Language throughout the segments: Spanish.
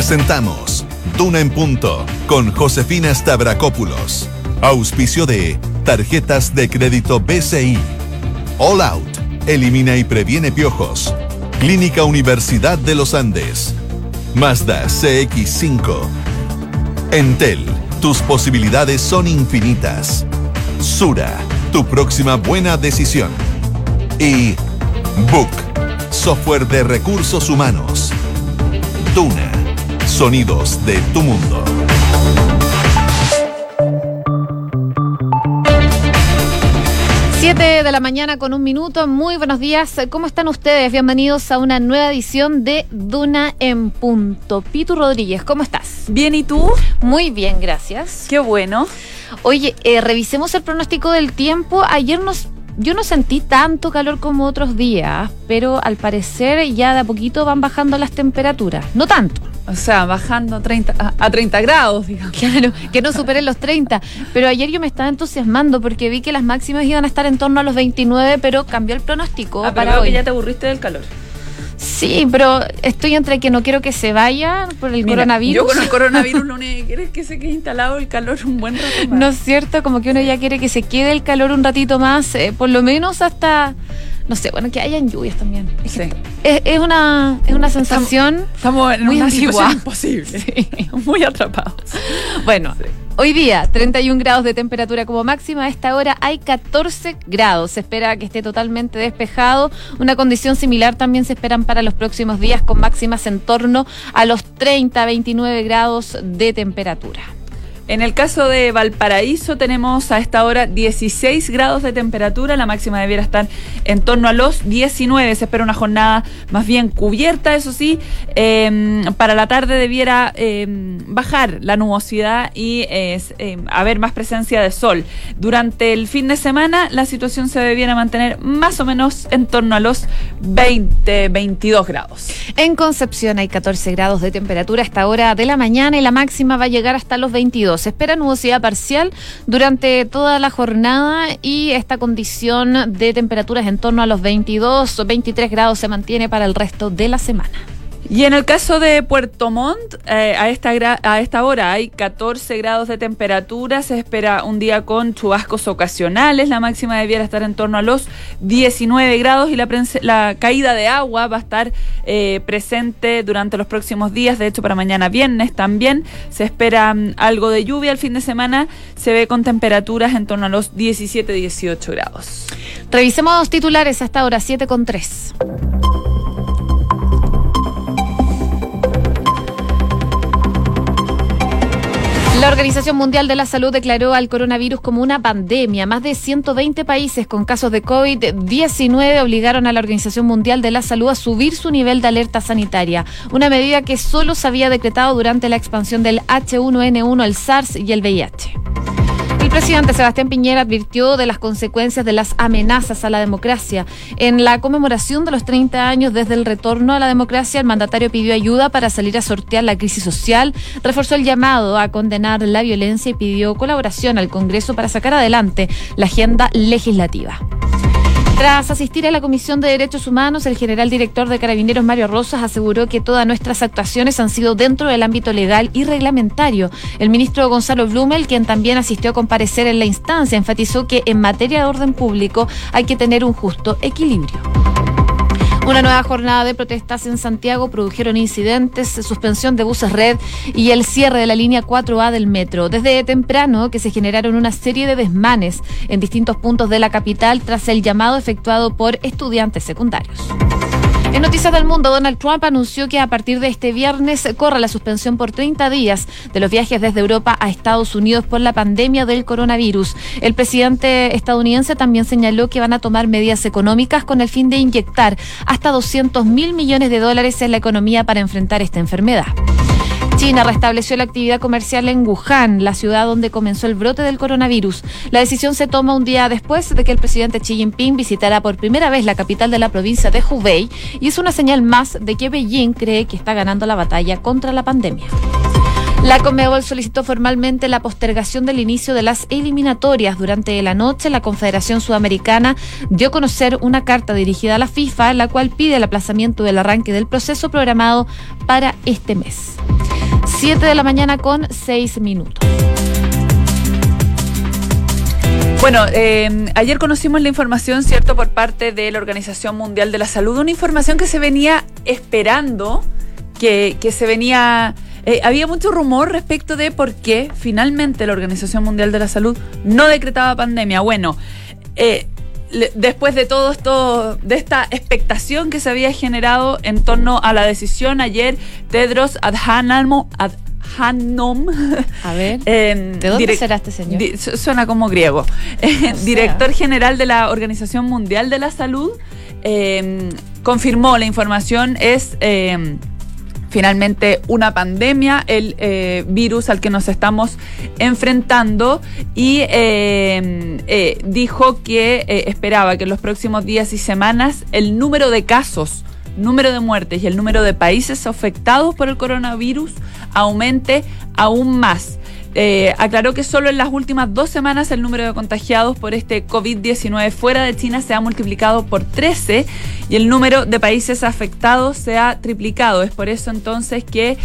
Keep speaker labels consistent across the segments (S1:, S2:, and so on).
S1: Presentamos Duna en Punto con Josefina Stavrakopoulos. Auspicio de Tarjetas de Crédito BCI. All Out. Elimina y previene piojos. Clínica Universidad de los Andes. Mazda CX-5. Entel. Tus posibilidades son infinitas. Sura. Tu próxima buena decisión. Y Book. Software de recursos humanos. Duna. Sonidos de tu mundo.
S2: Siete de la mañana con 1 minuto. Muy buenos días. ¿Cómo están ustedes? Bienvenidos a una nueva edición de Duna en Punto. Pitu Rodríguez, ¿cómo estás?
S3: Bien, ¿y tú?
S2: Muy bien, gracias.
S3: Qué bueno.
S2: Oye, revisemos el pronóstico del tiempo. Ayer yo no sentí tanto calor como otros días, pero al parecer ya de a poquito van bajando las temperaturas. No tanto.
S3: O sea, bajando a 30 grados, digamos.
S2: Claro, que no superen los 30. Pero ayer yo me estaba entusiasmando porque vi que las máximas iban a estar en torno a los 29, pero cambió el pronóstico
S3: para hoy. Que ya te aburriste del calor.
S2: Sí, pero estoy entre que no quiero que se vaya por el coronavirus.
S3: Yo con el coronavirus lo único que quiero es que se quede instalado el calor un buen rato más.
S2: ¿No es cierto? Como que uno ya quiere que se quede el calor un ratito más, por lo menos hasta... No sé, bueno, que hayan lluvias también.
S3: Sí.
S2: Es una sensación
S3: estamos en
S2: muy
S3: una
S2: antigua.
S3: situación imposible.
S2: Sí.
S3: Muy atrapados.
S2: Bueno, sí. Hoy día 31 grados de temperatura como máxima. A esta hora hay 14 grados. Se espera que esté totalmente despejado. Una condición similar también se esperan para los próximos días, con máximas en torno a los 30, 29 grados de temperatura.
S3: En el caso de Valparaíso tenemos a esta hora 16 grados de temperatura, la máxima debiera estar en torno a los 19, se espera una jornada más bien cubierta, eso sí, para la tarde debiera bajar la nubosidad y haber más presencia de sol. Durante el fin de semana la situación se debiera mantener más o menos en torno a los 20, 22 grados.
S2: En Concepción hay 14 grados de temperatura a esta hora de la mañana y la máxima va a llegar hasta los 22. Se espera nubosidad parcial durante toda la jornada y esta condición de temperaturas en torno a los 22 o 23 grados se mantiene para el resto de la semana.
S3: Y en el caso de Puerto Montt, a esta hora hay 14 grados de temperatura, se espera un día con chubascos ocasionales, la máxima debiera estar en torno a los 19 grados y la caída de agua va a estar presente durante los próximos días, de hecho para mañana viernes también se espera algo de lluvia. El fin de semana se ve con temperaturas en torno a los 17-18 grados.
S2: Revisemos titulares hasta ahora, 7:03. La Organización Mundial de la Salud declaró al coronavirus como una pandemia. Más de 120 países con casos de COVID-19 obligaron a la Organización Mundial de la Salud a subir su nivel de alerta sanitaria, una medida que solo se había decretado durante la expansión del H1N1, el SARS y el VIH. El presidente Sebastián Piñera advirtió de las consecuencias de las amenazas a la democracia. En la conmemoración de los 30 años desde el retorno a la democracia, el mandatario pidió ayuda para salir a sortear la crisis social, reforzó el llamado a condenar la violencia y pidió colaboración al Congreso para sacar adelante la agenda legislativa. Tras asistir a la Comisión de Derechos Humanos, el general director de Carabineros, Mario Rosas, aseguró que todas nuestras actuaciones han sido dentro del ámbito legal y reglamentario. El ministro Gonzalo Blumel, quien también asistió a comparecer en la instancia, enfatizó que en materia de orden público hay que tener un justo equilibrio. Una nueva jornada de protestas en Santiago produjeron incidentes, suspensión de buses red y el cierre de la línea 4A del metro. Desde temprano que se generaron una serie de desmanes en distintos puntos de la capital tras el llamado efectuado por estudiantes secundarios. En Noticias del Mundo, Donald Trump anunció que a partir de este viernes corre la suspensión por 30 días de los viajes desde Europa a Estados Unidos por la pandemia del coronavirus. El presidente estadounidense también señaló que van a tomar medidas económicas con el fin de inyectar hasta $200.000 millones en la economía para enfrentar esta enfermedad. China restableció la actividad comercial en Wuhan, la ciudad donde comenzó el brote del coronavirus. La decisión se toma un día después de que el presidente Xi Jinping visitara por primera vez la capital de la provincia de Hubei y es una señal más de que Beijing cree que está ganando la batalla contra la pandemia. La Conmebol solicitó formalmente la postergación del inicio de las eliminatorias. Durante la noche, la Confederación Sudamericana dio a conocer una carta dirigida a la FIFA, la cual pide el aplazamiento del arranque del proceso programado para este mes. 7 de la mañana con 6 minutos.
S3: Bueno, ayer conocimos la información, ¿cierto?, por parte de la Organización Mundial de la Salud, una información que se venía esperando, que se venía... había mucho rumor respecto de por qué finalmente la Organización Mundial de la Salud no decretaba pandemia. Bueno, después de todo esto, de esta expectación que se había generado en torno a la decisión, ayer Tedros Adhanom,
S2: a ver, ¿de dónde será este señor?
S3: Suena como griego. Director general de la Organización Mundial de la Salud, confirmó la información, es finalmente una pandemia, el virus al que nos estamos enfrentando, y dijo que esperaba que en los próximos días y semanas el número de casos, número de muertes y el número de países afectados por el coronavirus aumente aún más. Aclaró que solo en las últimas 2 semanas el número de contagiados por este COVID-19 fuera de China se ha multiplicado por 13 y el número de países afectados se ha triplicado. Es por eso entonces que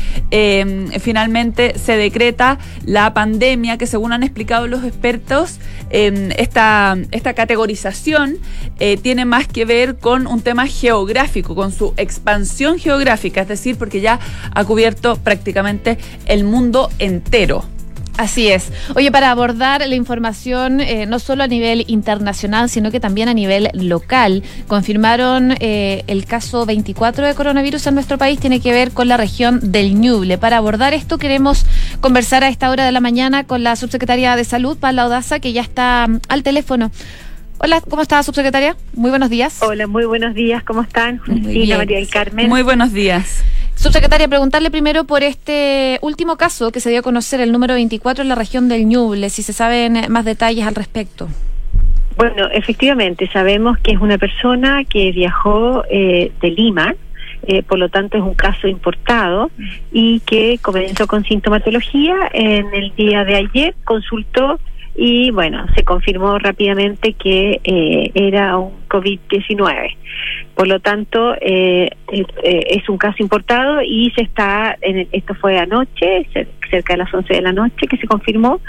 S3: finalmente se decreta la pandemia, que según han explicado los expertos, esta categorización tiene más que ver con un tema geográfico, con su expansión geográfica, es decir, porque ya ha cubierto prácticamente el mundo entero.
S2: Así es. Oye, para abordar la información no solo a nivel internacional, sino que también a nivel local, confirmaron el caso 24 de coronavirus en nuestro país, tiene que ver con la región del Ñuble. Para abordar esto queremos conversar a esta hora de la mañana con la subsecretaria de Salud, Paula Daza, que ya está al teléfono. Hola, ¿cómo está, subsecretaria? Muy buenos días.
S4: Hola, muy buenos días, ¿cómo están? Justina, María del Carmen.
S3: Muy buenos días.
S2: Subsecretaria, preguntarle primero por este último caso que se dio a conocer, el número 24 en la región del Ñuble, si se saben más detalles al respecto.
S4: Bueno, efectivamente, sabemos que es una persona que viajó de Lima, por lo tanto es un caso importado y que comenzó con sintomatología en el día de ayer, consultó y bueno, se confirmó rápidamente que era un COVID-19. Por lo tanto, es un caso importado y esto fue anoche, cerca de las 11 de la noche que se confirmó,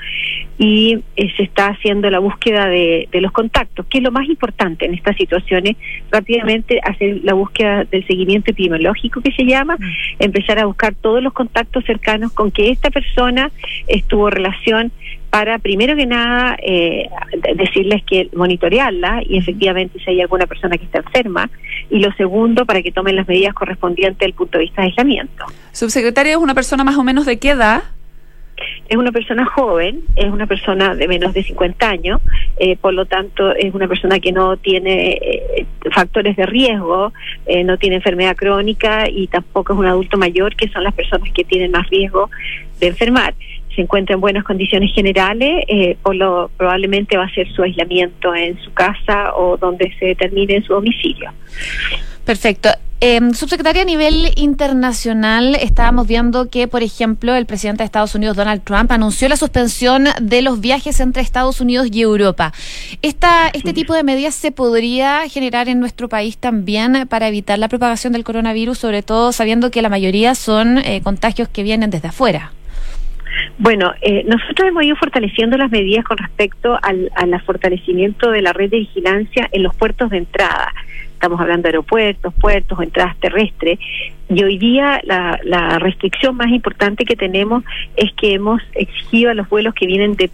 S4: y se está haciendo la búsqueda de los contactos, que es lo más importante en estas situaciones, rápidamente hacer la búsqueda del seguimiento epidemiológico, que se llama, empezar a buscar todos los contactos cercanos con que esta persona estuvo relación, para, primero que nada, decirles que monitorearla y efectivamente si hay alguna persona que está enferma, y lo segundo, para que tomen las medidas correspondientes desde el punto de vista de aislamiento.
S3: Subsecretaria, ¿es una persona más o menos de qué edad?
S4: Es una persona joven, es una persona de menos de 50 años, por lo tanto es una persona que no tiene factores de riesgo, no tiene enfermedad crónica y tampoco es un adulto mayor, que son las personas que tienen más riesgo de enfermar. Se encuentra en buenas condiciones generales, probablemente va a ser su aislamiento en su casa o donde se determine en su domicilio.
S2: Perfecto. Subsecretaria, a nivel internacional estábamos viendo que, por ejemplo, el presidente de Estados Unidos, Donald Trump, anunció la suspensión de los viajes entre Estados Unidos y Europa. ¿Este tipo de medidas se podría generar en nuestro país también para evitar la propagación del coronavirus, sobre todo sabiendo que la mayoría son contagios que vienen desde afuera?
S4: Bueno, nosotros hemos ido fortaleciendo las medidas con respecto al fortalecimiento de la red de vigilancia en los puertos de entrada. Estamos hablando de aeropuertos, puertos o entradas terrestres. Y hoy día la restricción más importante que tenemos es que hemos exigido a los vuelos que vienen de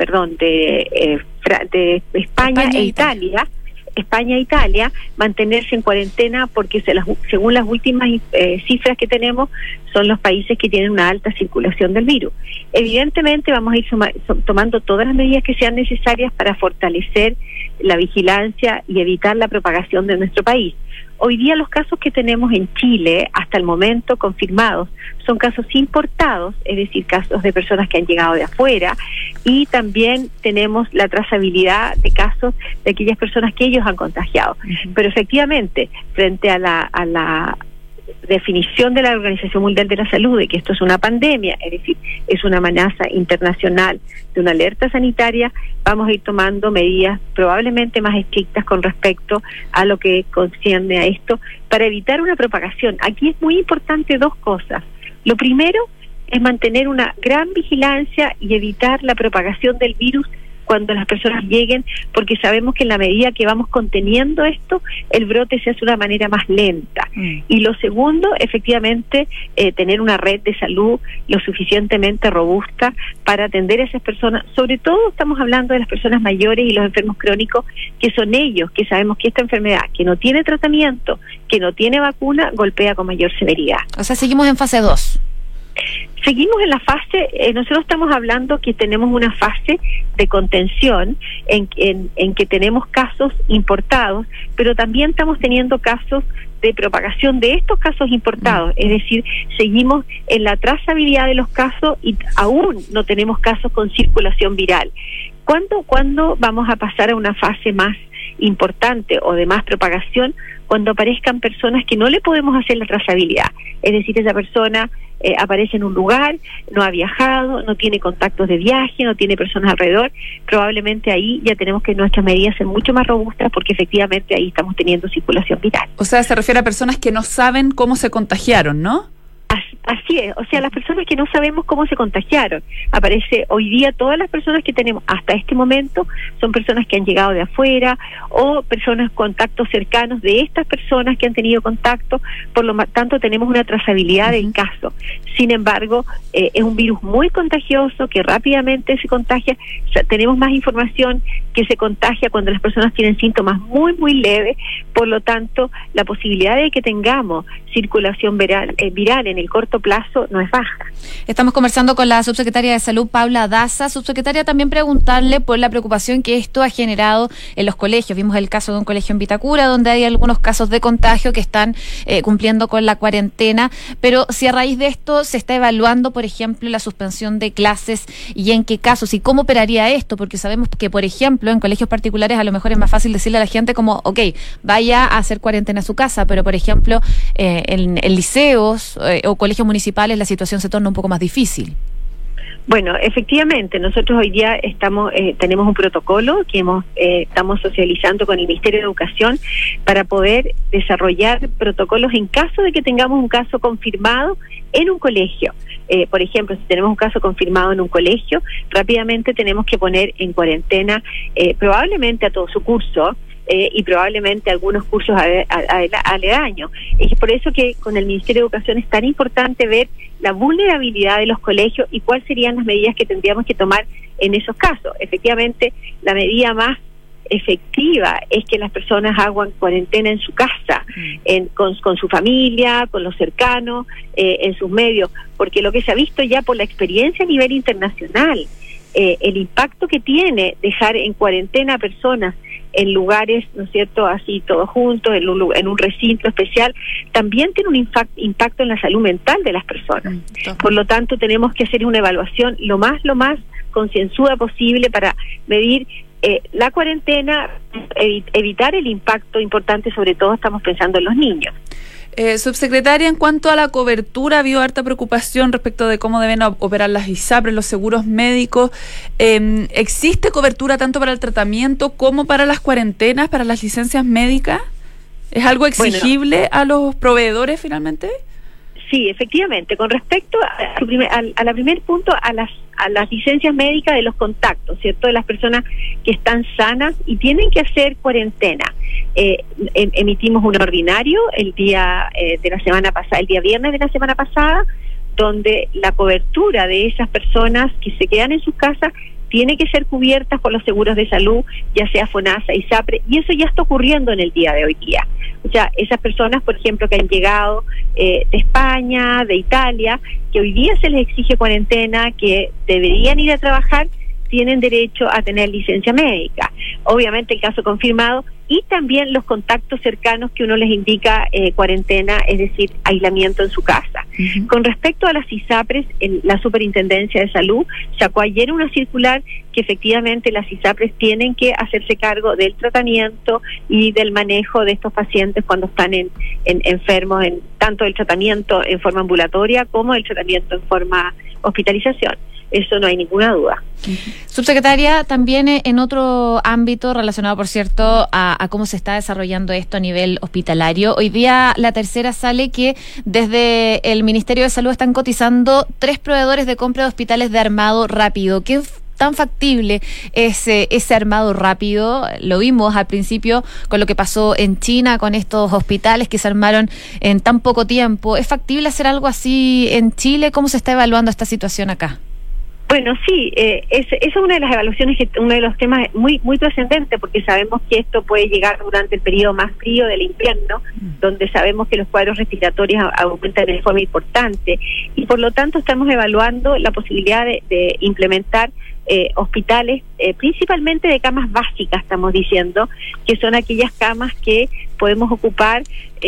S4: España e Italia, mantenerse en cuarentena, porque según las últimas cifras que tenemos, son los países que tienen una alta circulación del virus. Evidentemente vamos a ir tomando todas las medidas que sean necesarias para fortalecer la vigilancia y evitar la propagación de nuestro país. Hoy día los casos que tenemos en Chile, hasta el momento confirmados, son casos importados, es decir, casos de personas que han llegado de afuera, y también tenemos la trazabilidad de casos de aquellas personas que ellos han contagiado. Pero efectivamente, frente a la definición de la Organización Mundial de la Salud de que esto es una pandemia, es decir, es una amenaza internacional de una alerta sanitaria, vamos a ir tomando medidas probablemente más estrictas con respecto a lo que concierne a esto para evitar una propagación. Aquí es muy importante dos cosas. Lo primero es mantener una gran vigilancia y evitar la propagación del virus cuando las personas lleguen, porque sabemos que en la medida que vamos conteniendo esto, el brote se hace de una manera más lenta. Y lo segundo, efectivamente, tener una red de salud lo suficientemente robusta para atender a esas personas. Sobre todo estamos hablando de las personas mayores y los enfermos crónicos, que son ellos, que sabemos que esta enfermedad, que no tiene tratamiento, que no tiene vacuna, golpea con mayor severidad.
S2: O sea, seguimos en fase 2.
S4: Seguimos en la fase, nosotros estamos hablando que tenemos una fase de contención en que tenemos casos importados, pero también estamos teniendo casos de propagación de estos casos importados, es decir, seguimos en la trazabilidad de los casos y aún no tenemos casos con circulación viral. ¿Cuándo vamos a pasar a una fase más importante o de más propagación? Cuando aparezcan personas que no le podemos hacer la trazabilidad, es decir, esa persona aparece en un lugar, no ha viajado, no tiene contactos de viaje, no tiene personas alrededor, probablemente ahí ya tenemos que nuestras medidas ser mucho más robustas, porque efectivamente ahí estamos teniendo circulación viral.
S3: O sea, se refiere a personas que no saben cómo se contagiaron, ¿no?
S4: Así es, o sea, las personas que no sabemos cómo se contagiaron. Aparece hoy día, todas las personas que tenemos hasta este momento son personas que han llegado de afuera o personas, contactos cercanos de estas personas que han tenido contacto, por lo tanto tenemos una trazabilidad del caso. Sin embargo, es un virus muy contagioso que rápidamente se contagia. O sea, tenemos más información que se contagia cuando las personas tienen síntomas muy, muy leves, por lo tanto, la posibilidad de que tengamos circulación viral en el corto plazo no es baja.
S2: Estamos conversando con la subsecretaria de Salud, Paula Daza. Subsecretaria, también preguntarle por la preocupación que esto ha generado en los colegios. Vimos el caso de un colegio en Vitacura, donde hay algunos casos de contagio que están cumpliendo con la cuarentena, pero si a raíz de esto se está evaluando, por ejemplo, la suspensión de clases y en qué casos y cómo operaría esto, porque sabemos que, por ejemplo, en colegios particulares a lo mejor es más fácil decirle a la gente como, ok, vaya a hacer cuarentena a su casa, pero, por ejemplo, en liceos o colegios municipales la situación se torna un poco más difícil.
S4: Bueno, efectivamente, nosotros hoy día tenemos un protocolo que estamos socializando con el Ministerio de Educación para poder desarrollar protocolos en caso de que tengamos un caso confirmado en un colegio. Por ejemplo, si tenemos un caso confirmado en un colegio, rápidamente tenemos que poner en cuarentena probablemente a todo su curso, y probablemente algunos cursos aledaños. Es por eso que con el Ministerio de Educación es tan importante ver la vulnerabilidad de los colegios y cuáles serían las medidas que tendríamos que tomar en esos casos. Efectivamente, la medida más efectiva es que las personas hagan cuarentena en su casa, con su familia, con los cercanos, en sus medios, porque lo que se ha visto ya por la experiencia a nivel internacional, el impacto que tiene dejar en cuarentena a personas en lugares, ¿no es cierto?, así todos juntos, en un recinto especial, también tiene un impacto en la salud mental de las personas. Por lo tanto, tenemos que hacer una evaluación lo más concienzuda posible para medir la cuarentena, evitar el impacto importante, sobre todo estamos pensando en los niños.
S3: Subsecretaria, en cuanto a la cobertura, ha habido harta preocupación respecto de cómo deben operar las ISAPRES, los seguros médicos. ¿Existe cobertura tanto para el tratamiento como para las cuarentenas, para las licencias médicas? ¿Es algo exigible a los proveedores finalmente?
S4: Sí, efectivamente. Con respecto a la primer punto, a las licencias médicas de los contactos, ¿cierto? De las personas que están sanas y tienen que hacer cuarentena. Emitimos un ordinario el día de la semana pasada, el día viernes de la semana pasada, donde la cobertura de esas personas que se quedan en sus casas tiene que ser cubiertas por los seguros de salud, ya sea FONASA, ISAPRE, y eso ya está ocurriendo en el día de hoy día. O sea, esas personas, por ejemplo, que han llegado de España, de Italia, que hoy día se les exige cuarentena, que deberían ir a trabajar, tienen derecho a tener licencia médica. Obviamente el caso confirmado y también los contactos cercanos que uno les indica cuarentena, es decir, aislamiento en su casa. Con respecto a las ISAPRES, la Superintendencia de Salud sacó ayer una circular que efectivamente las ISAPRES tienen que hacerse cargo del tratamiento y del manejo de estos pacientes cuando están enfermos, tanto el tratamiento en forma ambulatoria como el tratamiento en forma hospitalización. eso no hay ninguna duda.
S2: Subsecretaria, también en otro ámbito relacionado, por cierto, a cómo se está desarrollando esto a nivel hospitalario, hoy día La Tercera sale que desde el Ministerio de Salud están cotizando 3 proveedores de compra de hospitales de armado rápido. ¿Qué tan factible es ese armado rápido? Lo vimos al principio con lo que pasó en China, con estos hospitales que se armaron en tan poco tiempo. ¿Es factible hacer algo así en Chile? ¿Cómo se está evaluando esta situación acá?
S4: Bueno, sí, esa es una de las evaluaciones, uno de los temas muy trascendentes, porque sabemos que esto puede llegar durante el periodo más frío del invierno, donde sabemos que los cuadros respiratorios aumentan de forma importante, y por lo tanto estamos evaluando la posibilidad de implementar hospitales, principalmente de camas básicas, estamos diciendo, que son aquellas camas que podemos ocupar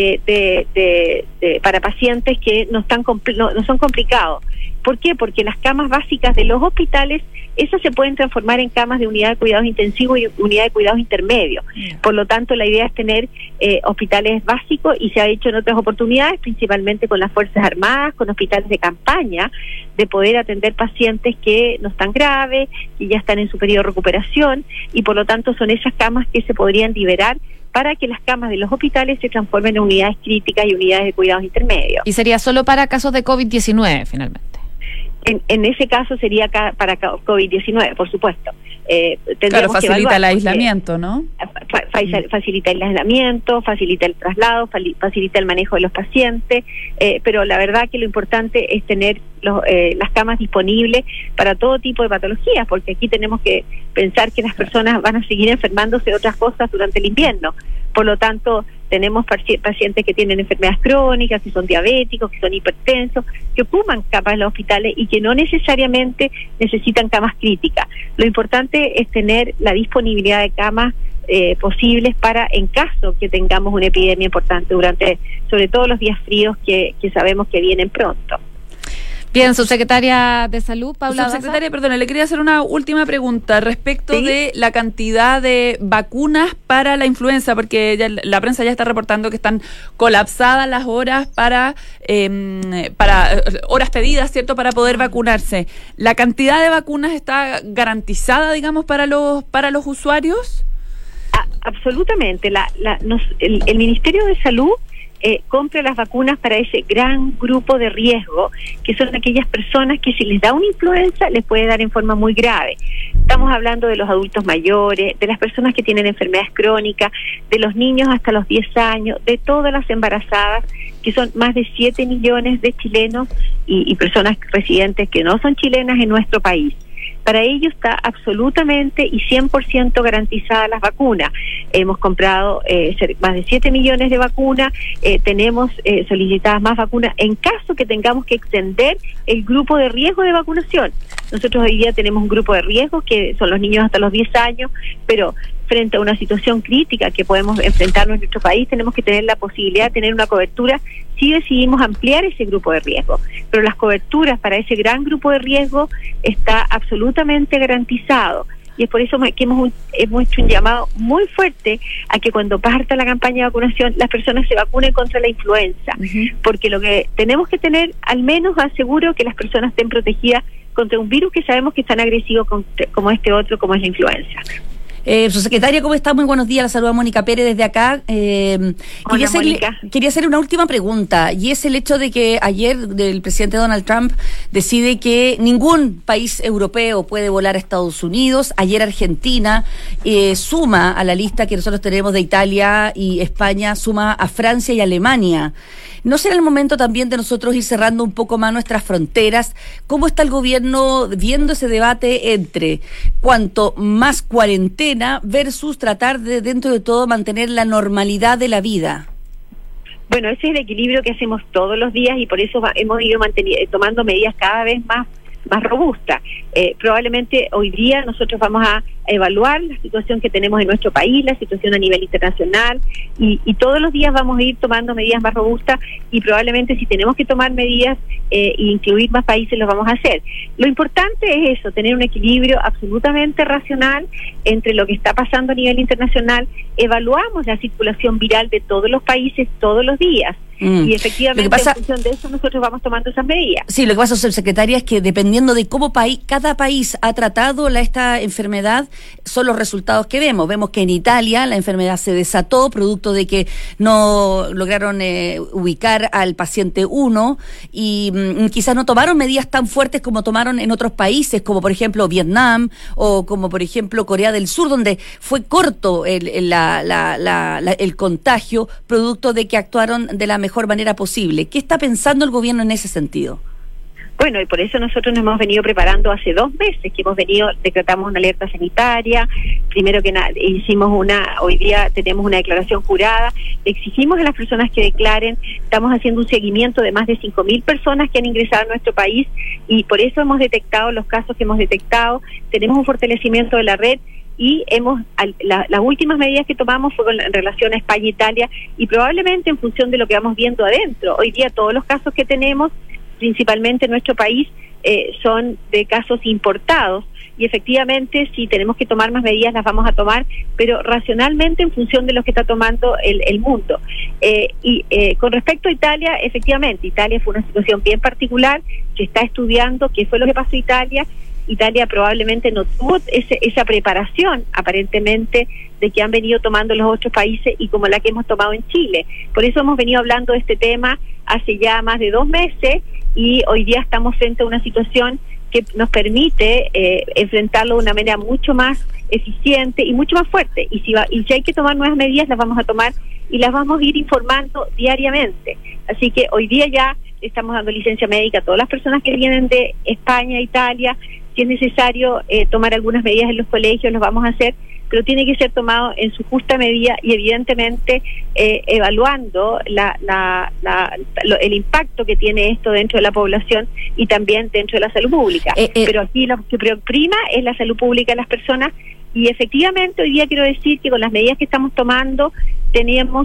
S4: para pacientes que no son complicados. ¿Por qué? Porque las camas básicas de los hospitales, esas se pueden transformar en camas de unidad de cuidados intensivos y unidad de cuidados intermedios. Por lo tanto, la idea es tener hospitales básicos, y se ha hecho en otras oportunidades, principalmente con las Fuerzas Armadas, con hospitales de campaña, de poder atender pacientes que no están graves, que ya están en su periodo de recuperación, y por lo tanto son esas camas que se podrían liberar para que las camas de los hospitales se transformen en unidades críticas y unidades de cuidados intermedios.
S2: ¿Y sería solo para casos de COVID-19 finalmente?
S4: En ese caso sería para COVID-19, por supuesto.
S3: Claro, facilita el aislamiento, ¿no?
S4: Facilita el aislamiento, facilita el traslado, facilita el manejo de los pacientes, pero la verdad que lo importante es tener las camas disponibles para todo tipo de patologías, porque aquí tenemos que pensar que las personas van a seguir enfermándose de otras cosas durante el invierno. Por lo tanto, tenemos pacientes que tienen enfermedades crónicas, que son diabéticos, que son hipertensos, que ocupan camas en los hospitales y que no necesariamente necesitan camas críticas. Lo importante es tener la disponibilidad de camas posibles para, en caso que tengamos una epidemia importante sobre todo los días fríos que sabemos que vienen pronto.
S2: Bien, subsecretaria de Salud, Paula Daza.
S3: Subsecretaria, perdón, le quería hacer una última pregunta respecto de la cantidad de vacunas para la influenza, porque ya la prensa ya está reportando que están colapsadas las horas para horas pedidas, ¿cierto?, para poder vacunarse. ¿La cantidad de vacunas está garantizada, digamos, para los usuarios?
S4: Absolutamente. El Ministerio de Salud compra las vacunas para ese gran grupo de riesgo, que son aquellas personas que si les da una influenza les puede dar en forma muy grave. Estamos hablando de los adultos mayores, de las personas que tienen enfermedades crónicas, de los niños hasta los 10 años, de todas las embarazadas, que son más de 7 millones de chilenos y personas residentes que no son chilenas en nuestro país. Para ello está absolutamente y 100% garantizada las vacunas. Hemos comprado más de 7 millones de vacunas, tenemos solicitadas más vacunas en caso que tengamos que extender el grupo de riesgo de vacunación. Nosotros hoy día tenemos un grupo de riesgo que son los niños hasta los 10 años, pero frente a una situación crítica que podemos enfrentarnos en nuestro país, tenemos que tener la posibilidad de tener una cobertura si decidimos ampliar ese grupo de riesgo. Pero las coberturas para ese gran grupo de riesgo está absolutamente garantizado. Y es por eso que hemos hecho un llamado muy fuerte a que cuando parta la campaña de vacunación, las personas se vacunen contra la influenza. Porque lo que tenemos que tener, al menos aseguro que las personas estén protegidas contra un virus que sabemos que es tan agresivo como este otro, como es la influenza.
S5: Subsecretaria, ¿cómo está? Muy buenos días, la saluda Mónica Pérez desde acá. Quería hacerle una última pregunta, y es el hecho de que ayer el presidente Donald Trump decide que ningún país europeo puede volar a Estados Unidos. Ayer Argentina suma a la lista que nosotros tenemos de Italia y España, suma a Francia y Alemania. ¿No será el momento también de nosotros ir cerrando un poco más nuestras fronteras? ¿Cómo está el gobierno viendo ese debate entre cuanto más cuarentena versus tratar de, dentro de todo, mantener la normalidad de la vida?
S4: Bueno, ese es el equilibrio que hacemos todos los días, y por eso hemos ido tomando medidas cada vez más robustas. Probablemente hoy día nosotros vamos a evaluar la situación que tenemos en nuestro país, la situación a nivel internacional, y todos los días vamos a ir tomando medidas más robustas, y probablemente si tenemos que tomar medidas e incluir más países, los vamos a hacer. Lo importante es eso, tener un equilibrio absolutamente racional entre lo que está pasando a nivel internacional. Evaluamos la circulación viral de todos los países todos los días. Y efectivamente, en función de eso, nosotros vamos tomando esas medidas.
S5: Sí, lo que pasa, subsecretaria, es que dependiendo de cómo cada país ha tratado esta enfermedad, son los resultados que vemos. Vemos que en Italia la enfermedad se desató, producto de que no lograron ubicar al paciente 1 y quizás no tomaron medidas tan fuertes como tomaron en otros países, como por ejemplo Vietnam o como por ejemplo Corea del Sur, donde fue corto el contagio, producto de que actuaron de la mejor manera posible. ¿Qué está pensando el gobierno en ese sentido?
S4: Bueno, y por eso nosotros nos hemos venido preparando hace 2 meses, que decretamos una alerta sanitaria, primero que nada, hoy día tenemos una declaración jurada, exigimos a las personas que declaren, estamos haciendo un seguimiento de más de 5.000 personas que han ingresado a nuestro país, y por eso hemos detectado los casos que hemos detectado, tenemos un fortalecimiento de la red, y las últimas medidas que tomamos fue en relación a España e Italia, y probablemente en función de lo que vamos viendo adentro. Hoy día todos los casos que tenemos, principalmente en nuestro país, son de casos importados, y efectivamente si tenemos que tomar más medidas las vamos a tomar, pero racionalmente en función de lo que está tomando el mundo. Con respecto a Italia, efectivamente, Italia fue una situación bien particular, se está estudiando qué fue lo que pasó en Italia. Italia probablemente no tuvo esa preparación, aparentemente, de que han venido tomando los otros países y como la que hemos tomado en Chile. Por eso hemos venido hablando de este tema hace ya más de 2 meses y hoy día estamos frente a una situación que nos permite enfrentarlo de una manera mucho más eficiente y mucho más fuerte. Y si hay que tomar nuevas medidas, las vamos a tomar y las vamos a ir informando diariamente. Así que hoy día ya estamos dando licencia médica a todas las personas que vienen de España, Italia. Si es necesario tomar algunas medidas en los colegios, los vamos a hacer, pero tiene que ser tomado en su justa medida y evidentemente evaluando el impacto que tiene esto dentro de la población y también dentro de la salud pública. Pero aquí lo que prima es la salud pública de las personas y efectivamente hoy día quiero decir que con las medidas que estamos tomando tenemos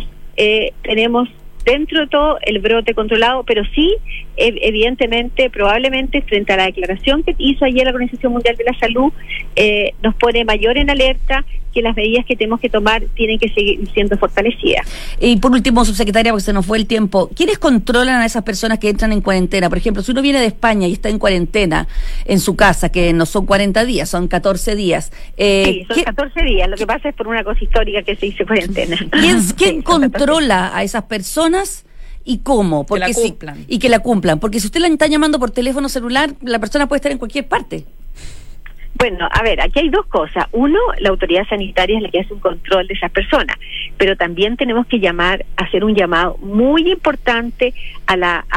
S4: dentro de todo el brote controlado, pero sí, evidentemente, probablemente, frente a la declaración que hizo ayer la Organización Mundial de la Salud, nos pone mayor en alerta que las medidas que tenemos que tomar tienen que seguir siendo fortalecidas. Y
S5: por último, subsecretaria, porque se nos fue el tiempo, ¿quiénes controlan a esas personas que entran en cuarentena? Por ejemplo, si uno viene de España y está en cuarentena en su casa, que no son 40 días, son 14 días.
S4: Sí, son 14 días, lo que pasa es por una cosa histórica que se dice cuarentena.
S5: ¿Quién controla a esas personas? ¿Y cómo? Porque que la cumplan. Porque si usted la está llamando por teléfono celular, la persona puede estar en cualquier parte.
S4: Bueno, a ver, aquí hay 2 cosas. Uno, la autoridad sanitaria es la que hace un control de esas personas, pero también tenemos que hacer un llamado muy importante a la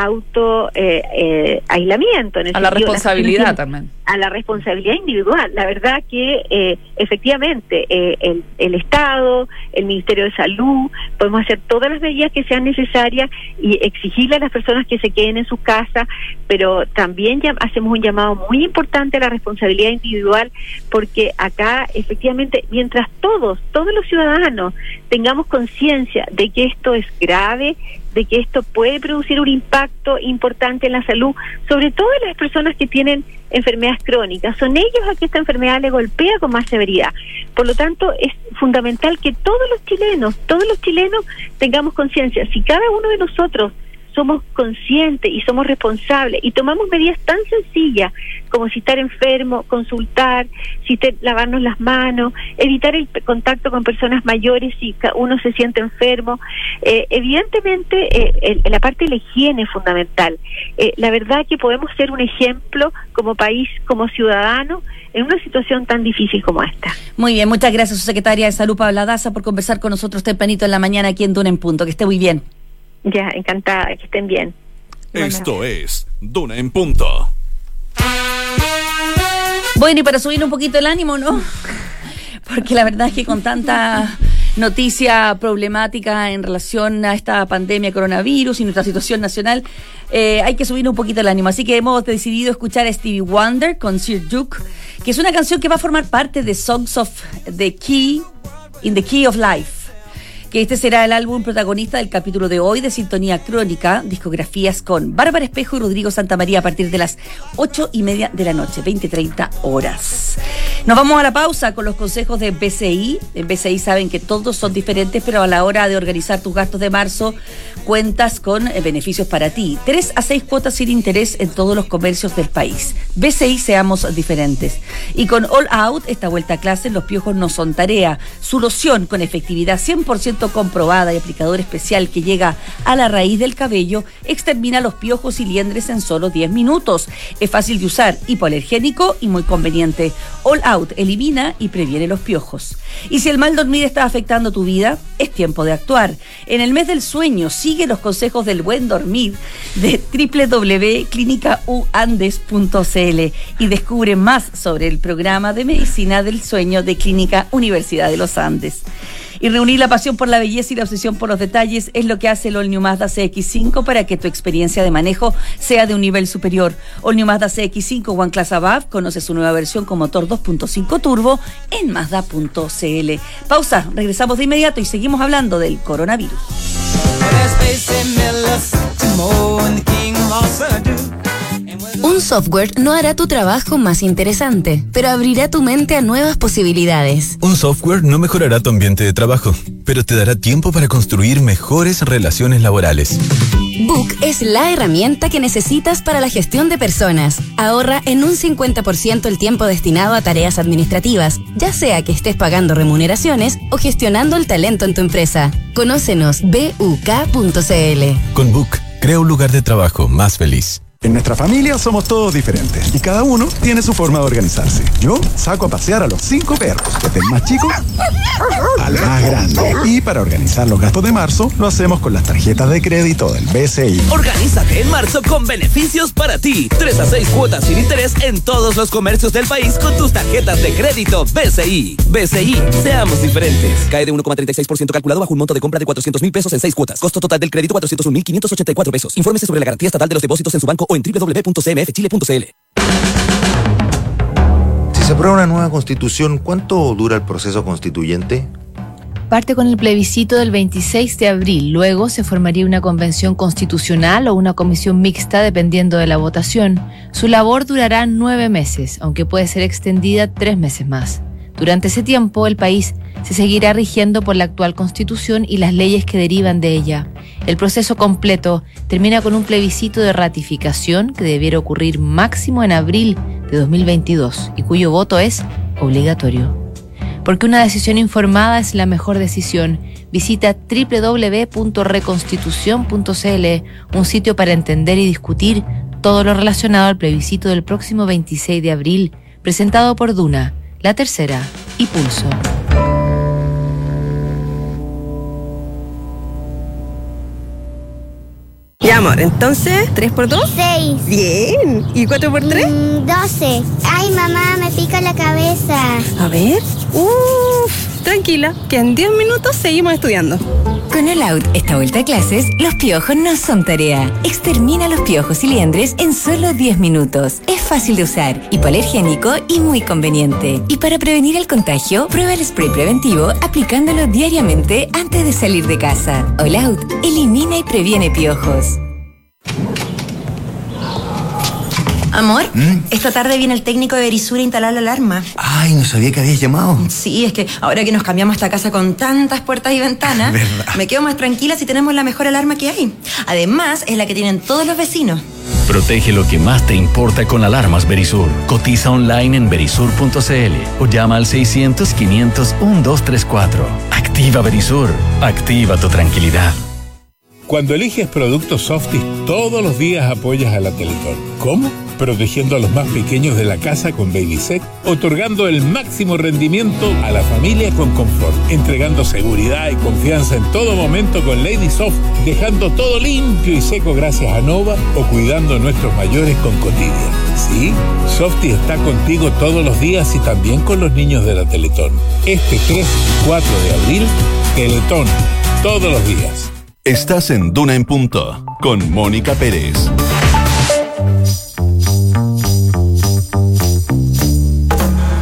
S4: aislamiento.
S3: A la responsabilidad también.
S4: A la responsabilidad individual. La verdad que efectivamente el Estado, el Ministerio de Salud, podemos hacer todas las medidas que sean necesarias y exigirle a las personas que se queden en sus casas, pero también hacemos un llamado muy importante a la responsabilidad individual, porque acá efectivamente mientras todos los ciudadanos tengamos conciencia de que esto es grave, de que esto puede producir un impacto importante en la salud, sobre todo en las personas que tienen enfermedades crónicas, son ellos a que esta enfermedad le golpea con más severidad. Por lo tanto, es fundamental que todos los chilenos tengamos conciencia. Si cada uno de nosotros somos conscientes y somos responsables y tomamos medidas tan sencillas como si estar enfermo, consultar, lavarnos las manos, evitar el contacto con personas mayores si uno se siente enfermo, evidentemente la parte de la higiene es fundamental. La verdad que podemos ser un ejemplo como país, como ciudadano, en una situación tan difícil como esta.
S5: Muy bien, muchas gracias, subsecretaria de Salud, Paula Daza, por conversar con nosotros tempranito en la mañana aquí en Duna en Punto. Que esté muy bien.
S4: Ya, encantada, que estén bien.
S1: Esto es Duna en Punto.
S5: Bueno, y para subir un poquito el ánimo, ¿no? Porque la verdad es que con tanta noticia problemática en relación a esta pandemia coronavirus y nuestra situación nacional, hay que subir un poquito el ánimo. Así que hemos decidido escuchar a Stevie Wonder con Sir Duke, que es una canción que va a formar parte de Songs of the Key, in the Key of Life, que este será el álbum protagonista del capítulo de hoy de Sintonía Crónica, discografías con Bárbara Espejo y Rodrigo Santamaría a partir de las 8:30 de la noche, 20:30 horas. Nos vamos a la pausa con los consejos de BCI. En BCI saben que todos son diferentes, pero a la hora de organizar tus gastos de marzo, cuentas con beneficios para ti. 3 a 6 cuotas sin interés en todos los comercios del país. BCI, seamos diferentes. Y con All Out, esta vuelta a clase, los piojos no son tarea. Su loción con efectividad 100% comprobada y aplicador especial que llega a la raíz del cabello, extermina los piojos y liendres en solo 10 minutos. Es fácil de usar, hipoalergénico y muy conveniente. All Out elimina y previene los piojos. Y si el mal dormir está afectando tu vida, es tiempo de actuar. En el mes del sueño, sigue los consejos del buen dormir de www.clinicauandes.cl y descubre más sobre el programa de medicina del sueño de Clínica Universidad de los Andes. Y reunir la pasión por la belleza y la obsesión por los detalles es lo que hace el All New Mazda CX-5 para que tu experiencia de manejo sea de un nivel superior. All New Mazda CX-5 One Class Above conoce su nueva versión con motor 2.5 turbo en Mazda.cl. Pausa, regresamos de inmediato y seguimos hablando del coronavirus.
S6: Un software no hará tu trabajo más interesante, pero abrirá tu mente a nuevas posibilidades.
S7: Un software no mejorará tu ambiente de trabajo, pero te dará tiempo para construir mejores relaciones laborales.
S6: Book es la herramienta que necesitas para la gestión de personas. Ahorra en un 50% el tiempo destinado a tareas administrativas, ya sea que estés pagando remuneraciones o gestionando el talento en tu empresa. Conócenos buk.cl.
S7: Con Book, crea un lugar de trabajo más feliz.
S8: En nuestra familia somos todos diferentes y cada uno tiene su forma de organizarse. Yo saco a pasear a los 5 perros, desde el más chico al más grande. Y para organizar los gastos de marzo, lo hacemos con las tarjetas de crédito del BCI.
S9: Organízate en marzo con beneficios para ti. 3 a 6 cuotas sin interés en todos los comercios del país con tus tarjetas de crédito BCI. BCI, seamos diferentes. Cae de 1,36% calculado bajo un monto de compra de 400,000 pesos en 6 cuotas. Costo total del crédito 401,584 pesos. Infórmese sobre la garantía estatal de los depósitos en su banco o en www.cmfchile.cl.
S10: Si se aprueba una nueva constitución, ¿cuánto dura el proceso constituyente?
S2: Parte con el plebiscito del 26 de abril. Luego se formaría una convención constitucional o una comisión mixta dependiendo de la votación. Su labor durará 9 meses, aunque puede ser extendida 3 meses más. Durante ese tiempo, el país se seguirá rigiendo por la actual Constitución y las leyes que derivan de ella. El proceso completo termina con un plebiscito de ratificación que debiera ocurrir máximo en abril de 2022 y cuyo voto es obligatorio. Porque una decisión informada es la mejor decisión. Visita www.reconstitucion.cl, un sitio para entender y discutir todo lo relacionado al plebiscito del próximo 26 de abril, presentado por Duna, La Tercera y Pulso.
S11: Ya, amor, entonces, ¿3 por 2?
S12: 6.
S11: Bien. ¿Y 4 por 3?
S12: 12. Ay, mamá, me pica la cabeza.
S11: A ver. Tranquila, que en 10 minutos seguimos estudiando.
S6: Con All Out, esta vuelta a clases, los piojos no son tarea. Extermina los piojos y liendres en solo 10 minutos. Es fácil de usar, hipoalergénico y muy conveniente. Y para prevenir el contagio, prueba el spray preventivo aplicándolo diariamente antes de salir de casa. All Out, elimina y previene piojos.
S13: Amor, esta tarde viene el técnico de Verisur a instalar la alarma.
S10: Ay, no sabía que habías llamado.
S13: Sí, es que ahora que nos cambiamos esta casa con tantas puertas y ventanas, me quedo más tranquila si tenemos la mejor alarma que hay. Además, es la que tienen todos los vecinos.
S14: Protege lo que más te importa con alarmas Verisur. Cotiza online en verisur.cl o llama al 600-500-1234. Activa Verisur. Activa tu tranquilidad.
S15: Cuando eliges productos Softis, todos los días apoyas a la Teletón. ¿Cómo? Protegiendo a los más pequeños de la casa con Babysec, otorgando el máximo rendimiento a la familia con confort, entregando seguridad y confianza en todo momento con Lady Soft, dejando todo limpio y seco gracias a Nova o cuidando a nuestros mayores con Cotidian. Sí, Softis está contigo todos los días y también con los niños de la Teletón. Este 3 y 4 de abril, Teletón, todos los días.
S1: Estás en Duna en Punto, con Mónica Pérez.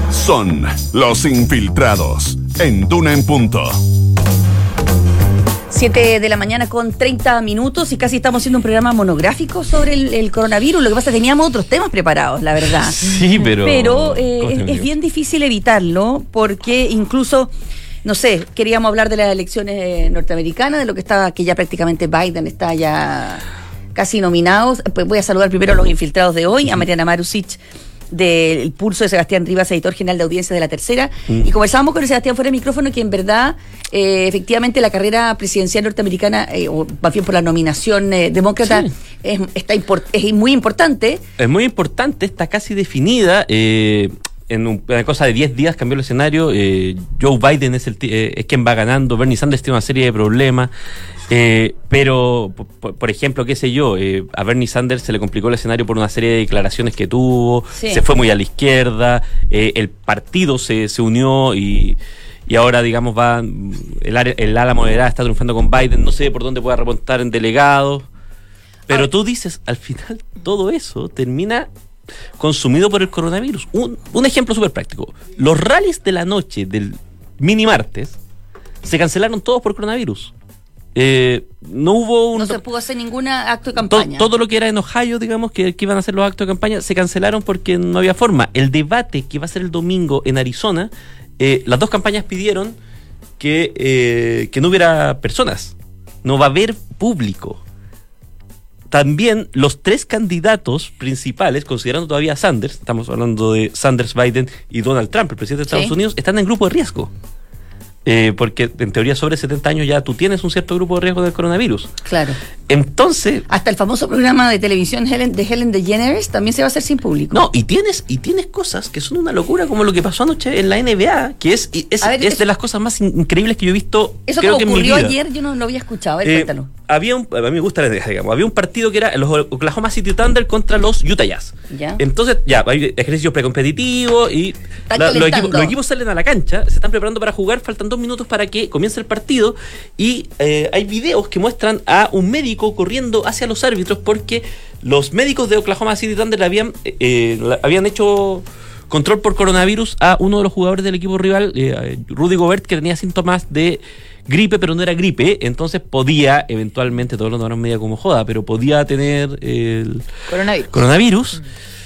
S1: Son los infiltrados, en Duna en Punto.
S5: 7 de la mañana con 30 minutos y casi estamos haciendo un programa monográfico sobre el coronavirus. Lo que pasa es que teníamos otros temas preparados, la verdad.
S16: Sí, pero
S5: es bien difícil evitarlo porque incluso, no sé, queríamos hablar de las elecciones norteamericanas, de lo que ya prácticamente Biden está ya casi nominado. Pues voy a saludar primero a los infiltrados de hoy, a Mariana Marusic, del Pulso, de Sebastián Rivas, editor general de audiencias de La Tercera, y conversábamos con Sebastián fuera de micrófono que en verdad efectivamente la carrera presidencial norteamericana, o más bien por la nominación demócrata, sí, es muy importante.
S16: Es muy importante, está casi definida. En una cosa de 10 días cambió el escenario. Joe Biden es quien va ganando. Bernie Sanders tiene una serie de problemas. Pero, por ejemplo, qué sé yo, a Bernie Sanders se le complicó el escenario por una serie de declaraciones que tuvo, sí, se fue muy a la izquierda, el partido se unió y ahora, digamos, el ala moderada está triunfando con Biden, no sé por dónde pueda remontar en delegados, pero tú dices, al final todo eso termina consumido por el coronavirus. Un ejemplo súper práctico, los rallies de la noche del mini martes se cancelaron todos por coronavirus. No
S5: se pudo hacer ningún acto de campaña.
S16: Todo lo que era en Ohio, digamos, que iban a hacer los actos de campaña, se cancelaron porque no había forma. El debate que va a ser el domingo en Arizona, las dos campañas pidieron que no hubiera personas, no va a haber público. También los 3 candidatos principales, considerando todavía a Sanders, estamos hablando de Sanders, Biden y Donald Trump, el presidente de Estados Unidos, están en grupo de riesgo. Porque en teoría sobre 70 años ya tú tienes un cierto grupo de riesgo del coronavirus.
S5: Claro.
S16: Entonces,
S5: hasta el famoso programa de televisión Helen DeGeneres también se va a hacer sin público.
S16: No, y tienes cosas que son una locura, como lo que pasó anoche en la NBA, que es de las cosas más increíbles que yo he visto.
S5: Eso creo que ocurrió ayer, yo no lo había escuchado. Cuéntalo.
S16: A mí me gusta la NBA, digamos. Había un partido que era los Oklahoma City Thunder contra los Utah Jazz. ¿Ya? Entonces, hay ejercicios precompetitivos y los equipos salen a la cancha, se están preparando para jugar, faltan 2 minutos para que comience el partido y hay videos que muestran a un médico corriendo hacia los árbitros porque los médicos de Oklahoma City Thunder habían hecho control por coronavirus a uno de los jugadores del equipo rival, Rudy Gobert, que tenía síntomas de gripe, pero no era gripe, entonces podía eventualmente, todos lo tomaron media como joda, pero podía tener el coronavirus.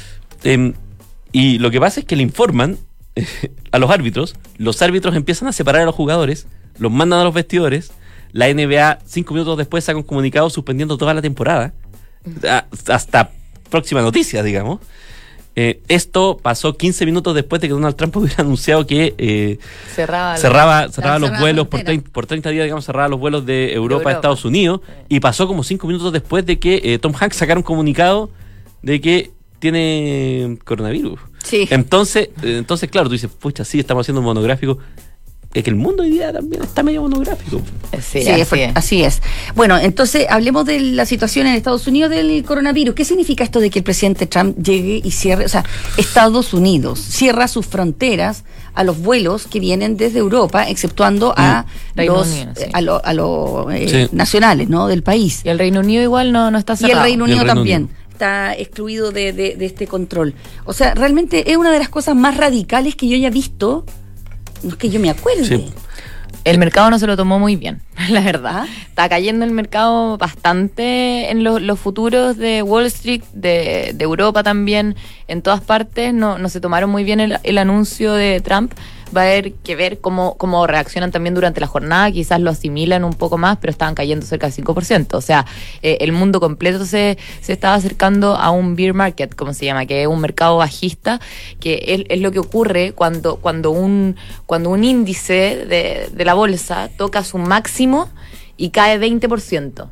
S16: Y lo que pasa es que le informan a los árbitros empiezan a separar a los jugadores, los mandan a los vestidores, la NBA 5 minutos después saca un comunicado suspendiendo toda la temporada, hasta próxima noticia, digamos. Esto pasó 15 minutos después de que Donald Trump hubiera anunciado que cerraba los vuelos por 30 días, digamos, cerraba los vuelos de Europa a Estados Unidos, y pasó como 5 minutos después de que Tom Hanks sacara un comunicado de que tiene coronavirus. Sí. Entonces, claro, tú dices, pucha, sí, estamos haciendo un monográfico. Es que el mundo hoy día también está medio monográfico.
S5: Sí, así es. Bueno, entonces hablemos de la situación en Estados Unidos del coronavirus. ¿Qué significa esto de que el presidente Trump llegue y cierre? O sea, Estados Unidos cierra sus fronteras a los vuelos que vienen desde Europa, exceptuando a los nacionales, ¿no? Del país.
S2: Y el Reino Unido igual no está cerrado.
S5: Y el Reino Unido también está excluido de este control. O sea, realmente es una de las cosas más radicales que yo haya visto. No es que yo me acuerde. Sí.
S2: El mercado no se lo tomó muy bien, la verdad. Está cayendo el mercado bastante en los futuros de Wall Street, de Europa también, en todas partes. No se tomaron muy bien el anuncio de Trump. Va a haber que ver cómo reaccionan también durante la jornada, quizás lo asimilan un poco más, pero estaban cayendo cerca del 5%. O sea, el mundo completo se estaba acercando a un bear market, como se llama, que es un mercado bajista, que es lo que ocurre cuando un índice de la bolsa toca su máximo y cae 20%.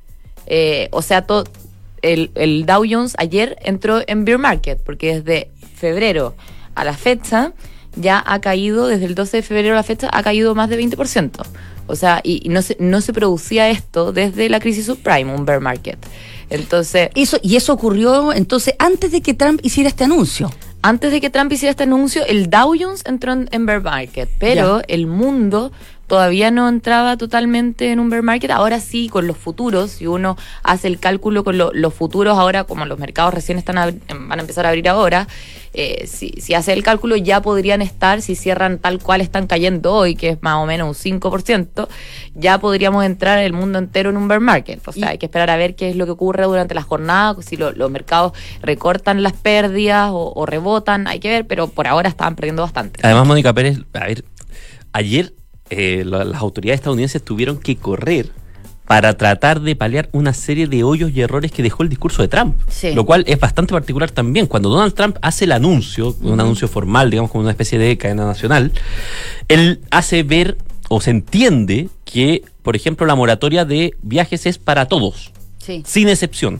S2: O sea, el Dow Jones ayer entró en bear market, porque desde febrero a la fecha ya ha caído, desde el 12 de febrero a la fecha, ha caído más de 20%. O sea, y no se producía esto desde la crisis subprime, un bear market. Entonces,
S5: eso ocurrió entonces antes de que Trump hiciera este anuncio.
S2: Antes de que Trump hiciera este anuncio, el Dow Jones entró en bear market, pero el mundo todavía no entraba totalmente en un bear market. Ahora sí, con los futuros, si uno hace el cálculo con los futuros ahora, como los mercados recién van a empezar a abrir ahora,
S5: si hace el cálculo, ya podrían estar, si cierran tal cual están cayendo hoy, que es más o menos un 5%, ya podríamos entrar el mundo entero en un bear market. O sea, hay que esperar a ver qué es lo que ocurre durante la jornada, si los mercados recortan las pérdidas o rebotan, hay que ver, pero por ahora estaban perdiendo bastante.
S16: Además, Mónica Pérez, a ver, ayer las autoridades estadounidenses tuvieron que correr para tratar de paliar una serie de hoyos y errores que dejó el discurso de Trump, lo cual es bastante particular también. Cuando Donald Trump hace el anuncio, un anuncio formal, digamos como una especie de cadena nacional, él hace ver o se entiende que, por ejemplo, la moratoria de viajes es para todos, sin excepción.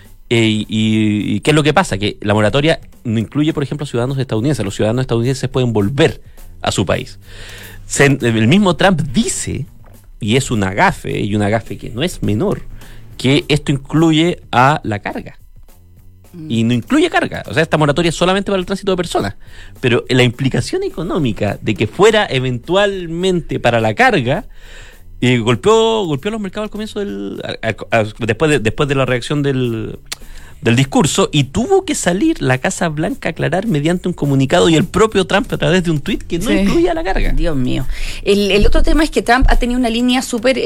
S16: ¿Y qué es lo que pasa? Que la moratoria no incluye, por ejemplo, ciudadanos estadounidenses. Los ciudadanos estadounidenses pueden volver a su país. El mismo Trump dice, y es una gafe, y una gafe que no es menor, que esto incluye a la carga. Y no incluye carga. O sea, esta moratoria es solamente para el tránsito de personas. Pero la implicación económica de que fuera eventualmente para la carga golpeó los mercados al comienzo después de la reacción del discurso, y tuvo que salir la Casa Blanca a aclarar mediante un comunicado y el propio Trump a través de un tuit que no incluía la carga.
S5: Dios mío. El otro tema es que Trump ha tenido una línea súper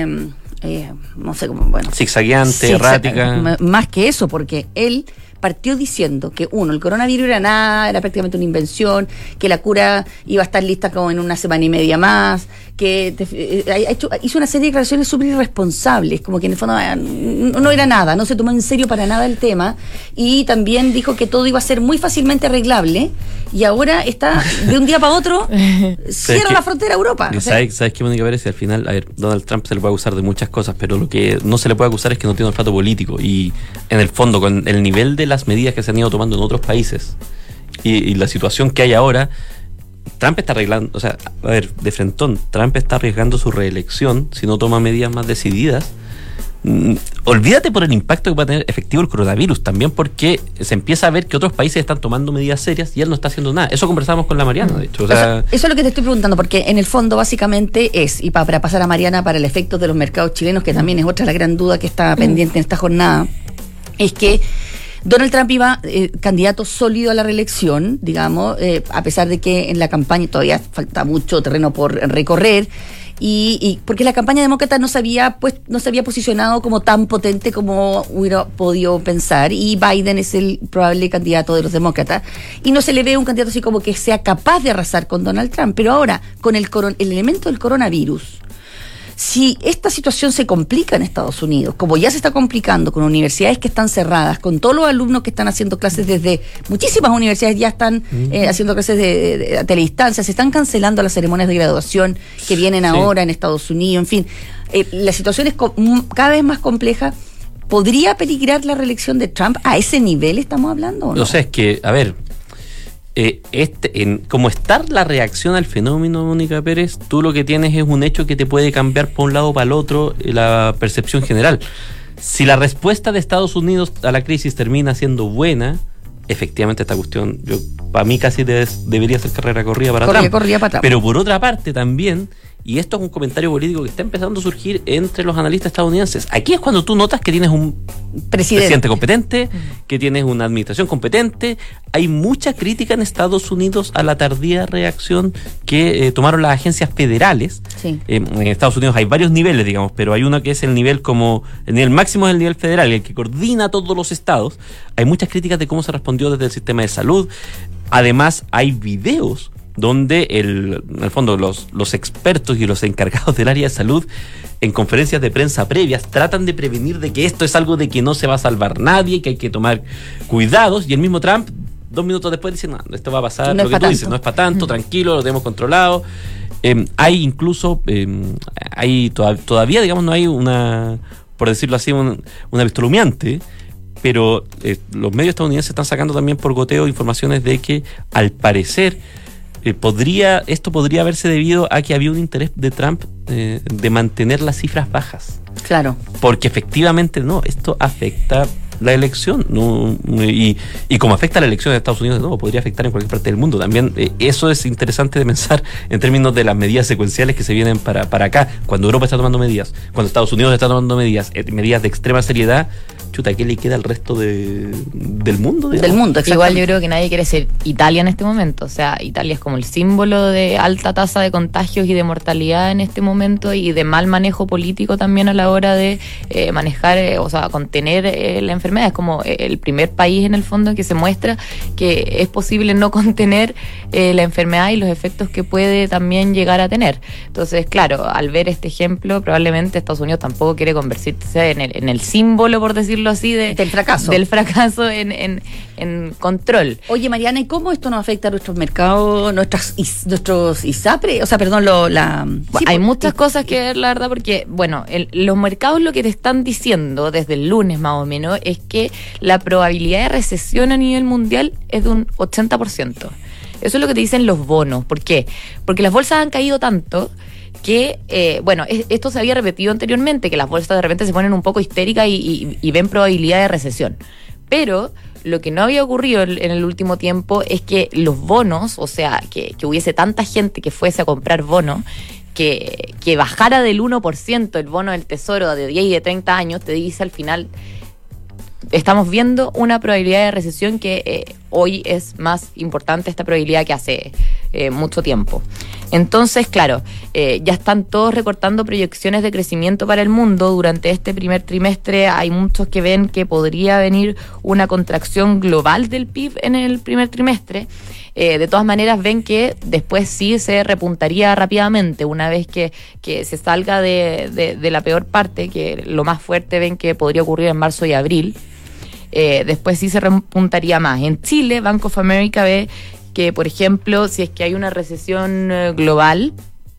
S5: no sé cómo,
S16: zigzagueante, errática.
S5: Más que eso, porque él partió diciendo que el coronavirus era prácticamente una invención, que la cura iba a estar lista como en una semana y media más, que hizo una serie de declaraciones súper irresponsables, como que en el fondo no era nada, no se tomó en serio para nada el tema, y también dijo que todo iba a ser muy fácilmente arreglable, y ahora está, de un día para otro, cierra la frontera a Europa.
S16: ¿Sabes qué, Mónica Pérez? Al final, Donald Trump se le puede acusar de muchas cosas, pero lo que no se le puede acusar es que no tiene olfato político, y en el fondo, con el nivel de las medidas que se han ido tomando en otros países y la situación que hay ahora, Trump está arreglando, o sea, de frentón, Trump está arriesgando su reelección si no toma medidas más decididas. Olvídate por el impacto que va a tener efectivo el coronavirus, también porque se empieza a ver que otros países están tomando medidas serias y él no está haciendo nada. Eso conversábamos con la Mariana, de hecho.
S5: Eso es lo que te estoy preguntando, porque en el fondo básicamente es, y para pasar a Mariana, para el efecto de los mercados chilenos, que también es otra la gran duda que está pendiente en esta jornada, es que Donald Trump iba candidato sólido a la reelección, digamos, a pesar de que en la campaña todavía falta mucho terreno por recorrer, y porque la campaña demócrata no se había posicionado como tan potente como hubiera podido pensar, y Biden es el probable candidato de los demócratas, y no se le ve un candidato así como que sea capaz de arrasar con Donald Trump. Pero ahora, con el elemento del coronavirus, si esta situación se complica en Estados Unidos, como ya se está complicando con universidades que están cerradas, con todos los alumnos que están haciendo clases desde muchísimas universidades ya están haciendo clases de teledistancia, se están cancelando las ceremonias de graduación que vienen ahora en Estados Unidos, en fin, la situación es cada vez más compleja. ¿Podría peligrar la reelección de Trump? ¿A ese nivel estamos hablando o no?
S16: O sea, es que, a ver, como está la reacción al fenómeno, Mónica Pérez, tú lo que tienes es un hecho que te puede cambiar por un lado o para el otro la percepción general. Si la respuesta de Estados Unidos a la crisis termina siendo buena, efectivamente esta cuestión, para mí casi debería ser carrera corrida para Trump. Pero por otra parte también, y esto es un comentario político que está empezando a surgir entre los analistas estadounidenses, aquí es cuando tú notas que tienes un presidente competente, que tienes una administración competente. Hay mucha crítica en Estados Unidos a la tardía reacción que tomaron las agencias federales. En Estados Unidos hay varios niveles, digamos, pero hay uno que es el nivel máximo es el nivel federal, el que coordina a todos los estados. Hay muchas críticas de cómo se respondió desde el sistema de salud. Además, hay videos donde en el fondo los expertos y los encargados del área de salud en conferencias de prensa previas tratan de prevenir de que esto es algo de que no se va a salvar nadie, que hay que tomar cuidados, y el mismo Trump 2 minutos después dice, no, esto va a pasar, lo que tú dices, no es para tanto, tranquilo, lo tenemos controlado. Hay incluso, todavía digamos no hay por decirlo así, una vista humeante, pero los medios estadounidenses están sacando también por goteo informaciones de que al parecer esto podría haberse debido a que había un interés de Trump de mantener las cifras bajas.
S5: Claro.
S16: Porque efectivamente esto afecta la elección, y como afecta la elección de Estados Unidos, podría afectar en cualquier parte del mundo también. Eso es interesante de pensar en términos de las medidas secuenciales que se vienen para acá. Cuando Europa está tomando medidas, cuando Estados Unidos está tomando medidas de extrema seriedad, chuta, ¿qué le queda al resto del mundo?
S2: Del mundo, igual yo creo que nadie quiere ser Italia en este momento. O sea, Italia es como el símbolo de alta tasa de contagios y de mortalidad en este momento y de mal manejo político también a la hora de manejar, o sea, contener la enfermedad. Es como el primer país en el fondo en que se muestra que es posible no contener la enfermedad y los efectos que puede también llegar a tener. Entonces, claro, al ver este ejemplo, probablemente Estados Unidos tampoco quiere convertirse en el símbolo, por decirlo así, del fracaso en control.
S5: Oye, Mariana, ¿y cómo esto nos afecta a nuestros mercados, nuestros ISAPRE? O sea, perdón,
S2: hay muchas cosas que ver, la verdad, porque, bueno, los mercados lo que te están diciendo desde el lunes más o menos es que la probabilidad de recesión a nivel mundial es de un 80%. Eso es lo que te dicen los bonos. ¿Por qué? Porque las bolsas han caído tanto que, esto se había repetido anteriormente, que las bolsas de repente se ponen un poco histéricas y ven probabilidad de recesión. Pero lo que no había ocurrido en el último tiempo es que los bonos, o sea, que hubiese tanta gente que fuese a comprar bonos, que bajara del 1% el bono del Tesoro de 10 y de 30 años, te dice al final, estamos viendo una probabilidad de recesión que hoy es más importante esta probabilidad que hace mucho tiempo. Entonces, claro, ya están todos recortando proyecciones de crecimiento para el mundo. Durante este primer trimestre hay muchos que ven que podría venir una contracción global del PIB en el primer trimestre. De todas maneras, ven que después sí se repuntaría rápidamente una vez que se salga de la peor parte, que lo más fuerte ven que podría ocurrir en marzo y abril. Después sí se repuntaría más. En Chile, Bank of America ve que, por ejemplo, si es que hay una recesión global,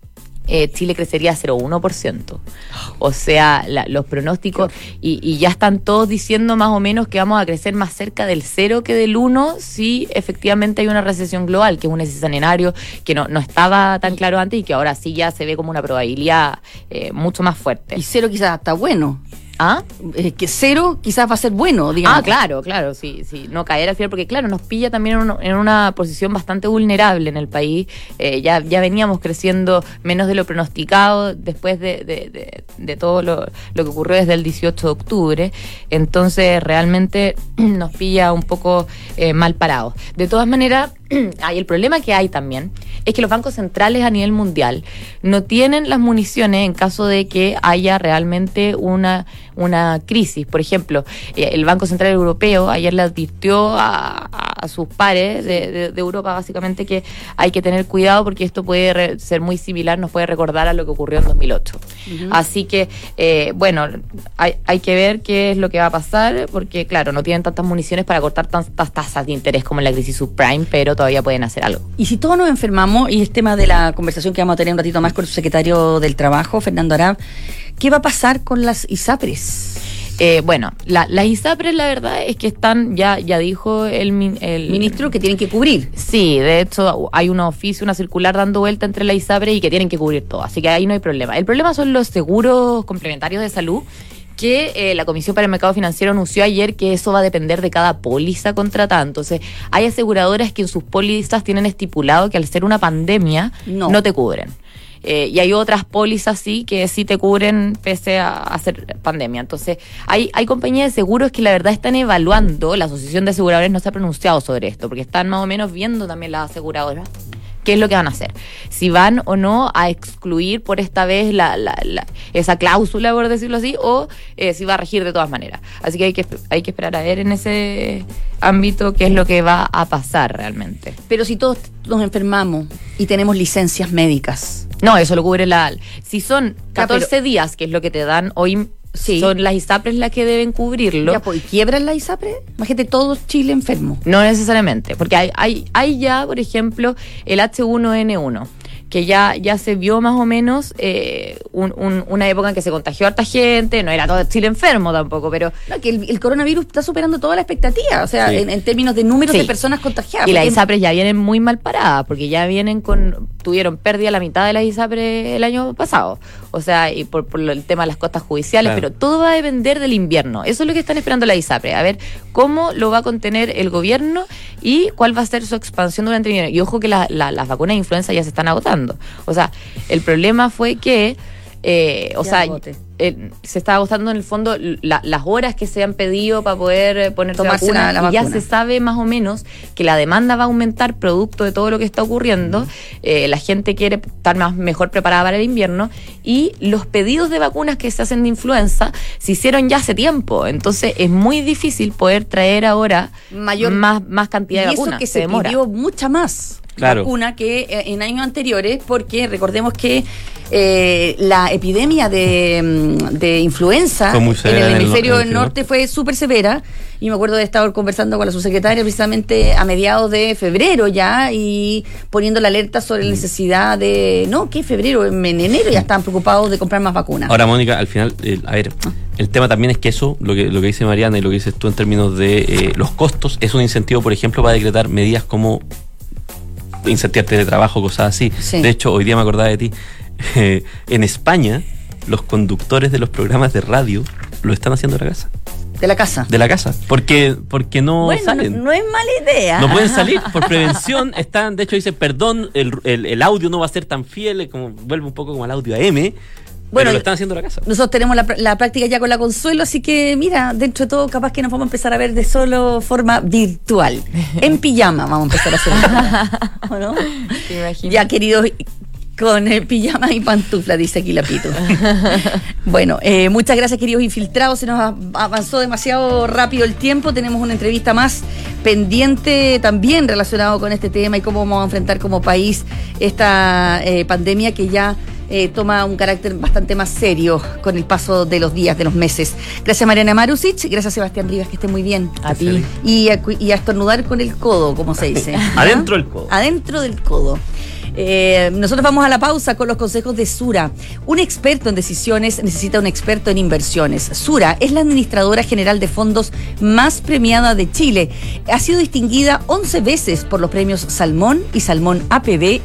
S2: Chile crecería 0,1%. O sea, los pronósticos, y ya están todos diciendo más o menos que vamos a crecer más cerca del 0 que del 1 si efectivamente hay una recesión global, que es un escenario que no estaba tan claro antes y que ahora sí ya se ve como una probabilidad mucho más fuerte.
S5: Y 0 quizás está bueno.
S2: ¿Ah?
S5: Que 0 quizás va a ser bueno, digamos.
S2: Claro, sí, no caer al final, porque claro, nos pilla también en una posición bastante vulnerable en el país. Ya veníamos creciendo menos de lo pronosticado después de todo lo que ocurrió desde el 18 de octubre. Entonces, realmente nos pilla un poco mal parados. De todas maneras, el problema que hay también es que los bancos centrales a nivel mundial no tienen las municiones en caso de que haya realmente una crisis. Por ejemplo, el Banco Central Europeo ayer le advirtió a sus pares de Europa básicamente que hay que tener cuidado porque esto puede ser muy similar, nos puede recordar a lo que ocurrió en 2008. Uh-huh. Así que, hay que ver qué es lo que va a pasar porque, claro, no tienen tantas municiones para cortar tantas tasas de interés como en la crisis subprime, pero todavía pueden hacer algo.
S5: Y si todos nos enfermamos, y es tema de la conversación que vamos a tener un ratito más con el secretario del Trabajo, Fernando Arab, ¿qué va a pasar con las ISAPRES?
S2: Las ISAPRES, la verdad es que están, ya dijo el
S5: ministro, que tienen que cubrir.
S2: Sí, de hecho hay un oficio, una circular dando vuelta entre las ISAPRES y que tienen que cubrir todo, así que ahí no hay problema. El problema son los seguros complementarios de salud, que la Comisión para el Mercado Financiero anunció ayer que eso va a depender de cada póliza contratada. Entonces, hay aseguradoras que en sus pólizas tienen estipulado que al ser una pandemia no te cubren. Y hay otras pólizas sí que sí te cubren pese a ser pandemia. Entonces, hay compañías de seguros que la verdad están evaluando, la Asociación de Aseguradores no se ha pronunciado sobre esto, porque están más o menos viendo también las aseguradoras qué es lo que van a hacer, si van o no a excluir por esta vez esa cláusula, por decirlo así, o si va a regir de todas maneras. Así que hay que esperar a ver en ese ámbito qué es lo que va a pasar realmente.
S5: Pero si todos nos enfermamos y tenemos licencias médicas,
S2: no, eso lo cubre si son 14 días, que es lo que te dan hoy. Sí. Son las ISAPRES las que deben cubrirlo.
S5: Ya, pues, ¿quiebran la ISAPRE? Imagínate todo Chile enfermo.
S2: No necesariamente, porque hay ya, por ejemplo, el H1N1, que ya se vio más o menos una época en que se contagió harta gente, no era todo Chile enfermo tampoco, pero...
S5: No, que el coronavirus está superando toda la expectativa, o sea, sí, en términos de números de personas contagiadas.
S2: Y las ISAPRES ya vienen muy mal paradas, porque ya tuvieron pérdida la mitad de las ISAPRES el año pasado, o sea, y por el tema de las costas judiciales, claro. Pero todo va a depender del invierno, eso es lo que están esperando las ISAPRES, a ver cómo lo va a contener el gobierno y cuál va a ser su expansión durante el invierno. Y ojo que las vacunas de influenza ya se están agotando. O sea, el problema fue que
S5: Se está agotando en el fondo las horas que se han pedido para poder ponerse vacuna, y ya se sabe más o menos que la demanda va a aumentar producto de todo lo que está ocurriendo. La gente quiere estar mejor preparada para el invierno, y los pedidos de vacunas que se hacen de influenza se hicieron ya hace tiempo, entonces es muy difícil poder traer ahora más cantidad de vacunas. Y eso que se pidió mucha más vacuna que en años anteriores, porque recordemos que la epidemia de influenza en el hemisferio del norte fue súper severa, y me acuerdo de estar conversando con la subsecretaria precisamente a mediados de febrero ya, y poniendo la alerta sobre la necesidad de, febrero, en enero ya estaban preocupados de comprar más vacunas.
S16: Ahora, Mónica, al final, el tema también es que eso, lo que dice Mariana y lo que dices tú en términos de los costos, es un incentivo, por ejemplo, para decretar medidas como incentivar teletrabajo, cosas así. Sí. De hecho, hoy día me acordaba de ti. En España, los conductores de los programas de radio lo están haciendo de la casa.
S5: De la casa.
S16: Porque no salen.
S5: No es mala idea.
S16: No pueden salir por prevención. Están, de hecho, dice, perdón, el audio no va a ser tan fiel, como vuelve un poco como al audio AM. Pero lo están haciendo de la casa.
S5: Nosotros tenemos la práctica ya con la Consuelo, así que mira, dentro de todo capaz que nos vamos a empezar a ver de solo forma virtual. En pijama vamos a empezar a hacer. ¿O no?
S2: ¿Te imaginas?
S5: Ya, queridos, con pijama y pantufla, dice aquí la Pito. Bueno, muchas gracias, queridos infiltrados. Se nos avanzó demasiado rápido el tiempo. Tenemos una entrevista más pendiente también relacionado con este tema y cómo vamos a enfrentar como país esta pandemia que ya toma un carácter bastante más serio con el paso de los días, de los meses. Gracias, Mariana Marusic. Gracias, Sebastián Rivas, que esté muy bien.
S2: A ti.
S5: Y a estornudar con el codo, como se dice.
S16: Adentro del codo.
S5: Adentro del codo. Nosotros vamos a la pausa con los consejos de Sura. Un experto en decisiones necesita un experto en inversiones. Sura es la administradora general de fondos más premiada de Chile. Ha sido distinguida 11 veces por los premios Salmón y Salmón APB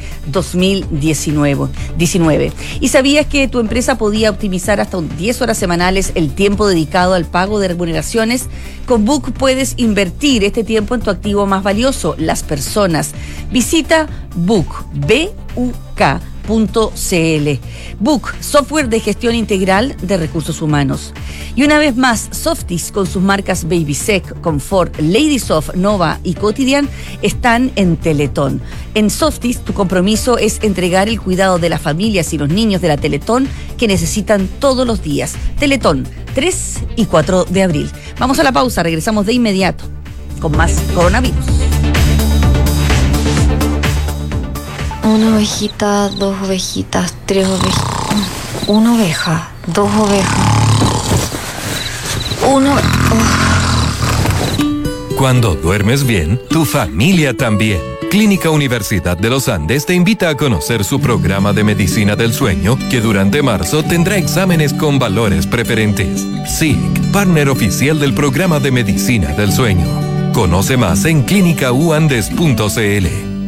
S5: 2019. ¿Y sabías que tu empresa podía optimizar hasta 10 horas semanales el tiempo dedicado al pago de remuneraciones? Con Book puedes invertir este tiempo en tu activo más valioso, las personas. Visita Book, BUK.cl. Book, software de gestión integral de recursos humanos. Y una vez más, Softis, con sus marcas Babysec, Comfort, Ladysoft, Nova y Cotidian, están en Teletón. En Softis, tu compromiso es entregar el cuidado de las familias y los niños de la Teletón que necesitan todos los días. Teletón, 3 y 4 de abril. Vamos a la pausa, regresamos de inmediato con más coronavirus.
S17: Una ovejita, 2 ovejitas, 3 ovejitas. Una oveja, 2 ovejas.
S18: Cuando duermes bien, tu familia también. Clínica Universidad de los Andes te invita a conocer su programa de medicina del sueño, que durante marzo tendrá exámenes con valores preferentes. SIC, partner oficial del programa de medicina del sueño. Conoce más en clínicauandes.cl.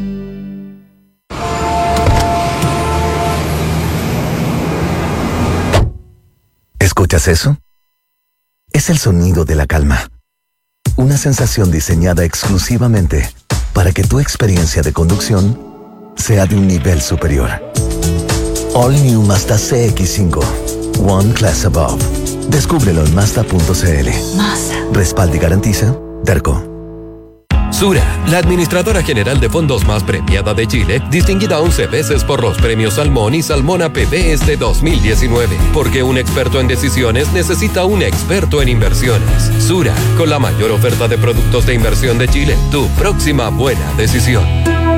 S19: ¿Escuchas eso? Es el sonido de la calma. Una sensación diseñada exclusivamente para que tu experiencia de conducción sea de un nivel superior. All New Mazda CX-5. One Class Above. Descúbrelo en Mazda.cl. Respalda y garantiza Derco.
S18: Sura, la administradora general de fondos más premiada de Chile, distinguida 11 veces por los premios Salmón y Salmón APB 2019. Porque un experto en decisiones necesita un experto en inversiones. Sura, con la mayor oferta de productos de inversión de Chile, tu próxima buena decisión.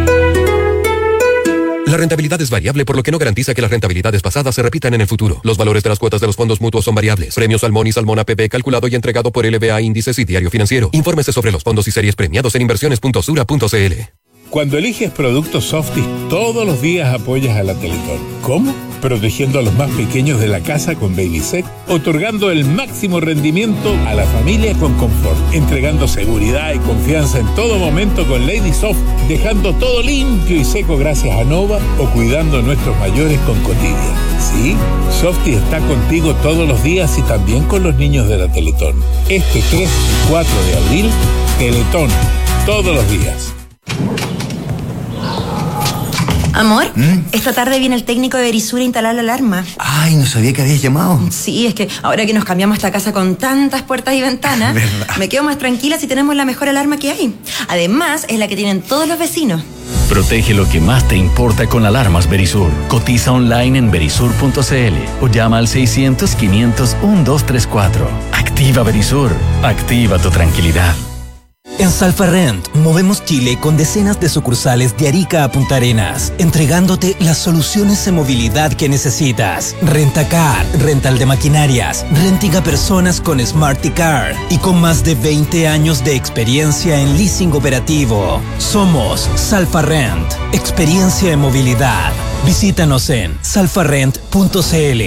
S18: La rentabilidad es variable, por lo que no garantiza que las rentabilidades pasadas se repitan en el futuro. Los valores de las cuotas de los fondos mutuos son variables. Premio Salmón y Salmón APB calculado y entregado por LBA Índices y Diario Financiero. Infórmese sobre los fondos y series premiados en inversiones.sura.cl.
S15: Cuando eliges productos Softis, todos los días apoyas a la Teletón. ¿Cómo? Protegiendo a los más pequeños de la casa con Babysec, otorgando el máximo rendimiento a la familia con confort, entregando seguridad y confianza en todo momento con Ladysoft, dejando todo limpio y seco gracias a Nova, o cuidando a nuestros mayores con Cotidian. Sí, Softis está contigo todos los días y también con los niños de la Teletón. Este 3 y 4 de abril, Teletón, todos los días.
S13: Amor, esta tarde viene el técnico de Verisur a instalar la alarma.
S10: Ay, no sabía que habías llamado.
S13: Sí, es que ahora que nos cambiamos esta casa con tantas puertas y ventanas, me quedo más tranquila si tenemos la mejor alarma que hay. Además, es la que tienen todos los vecinos.
S14: Protege lo que más te importa con alarmas Verisur. Cotiza online en verisur.cl o llama al 600-500-1234. Activa Verisur. Activa tu tranquilidad.
S20: En Salfarrent movemos Chile con decenas de sucursales de Arica a Punta Arenas, entregándote las soluciones de movilidad que necesitas. Rentacar, rental de maquinarias, renting a personas con Smarticar y con más de 20 años de experiencia en leasing operativo. Somos Salfarrent, experiencia en movilidad. Visítanos en salfarrent.cl.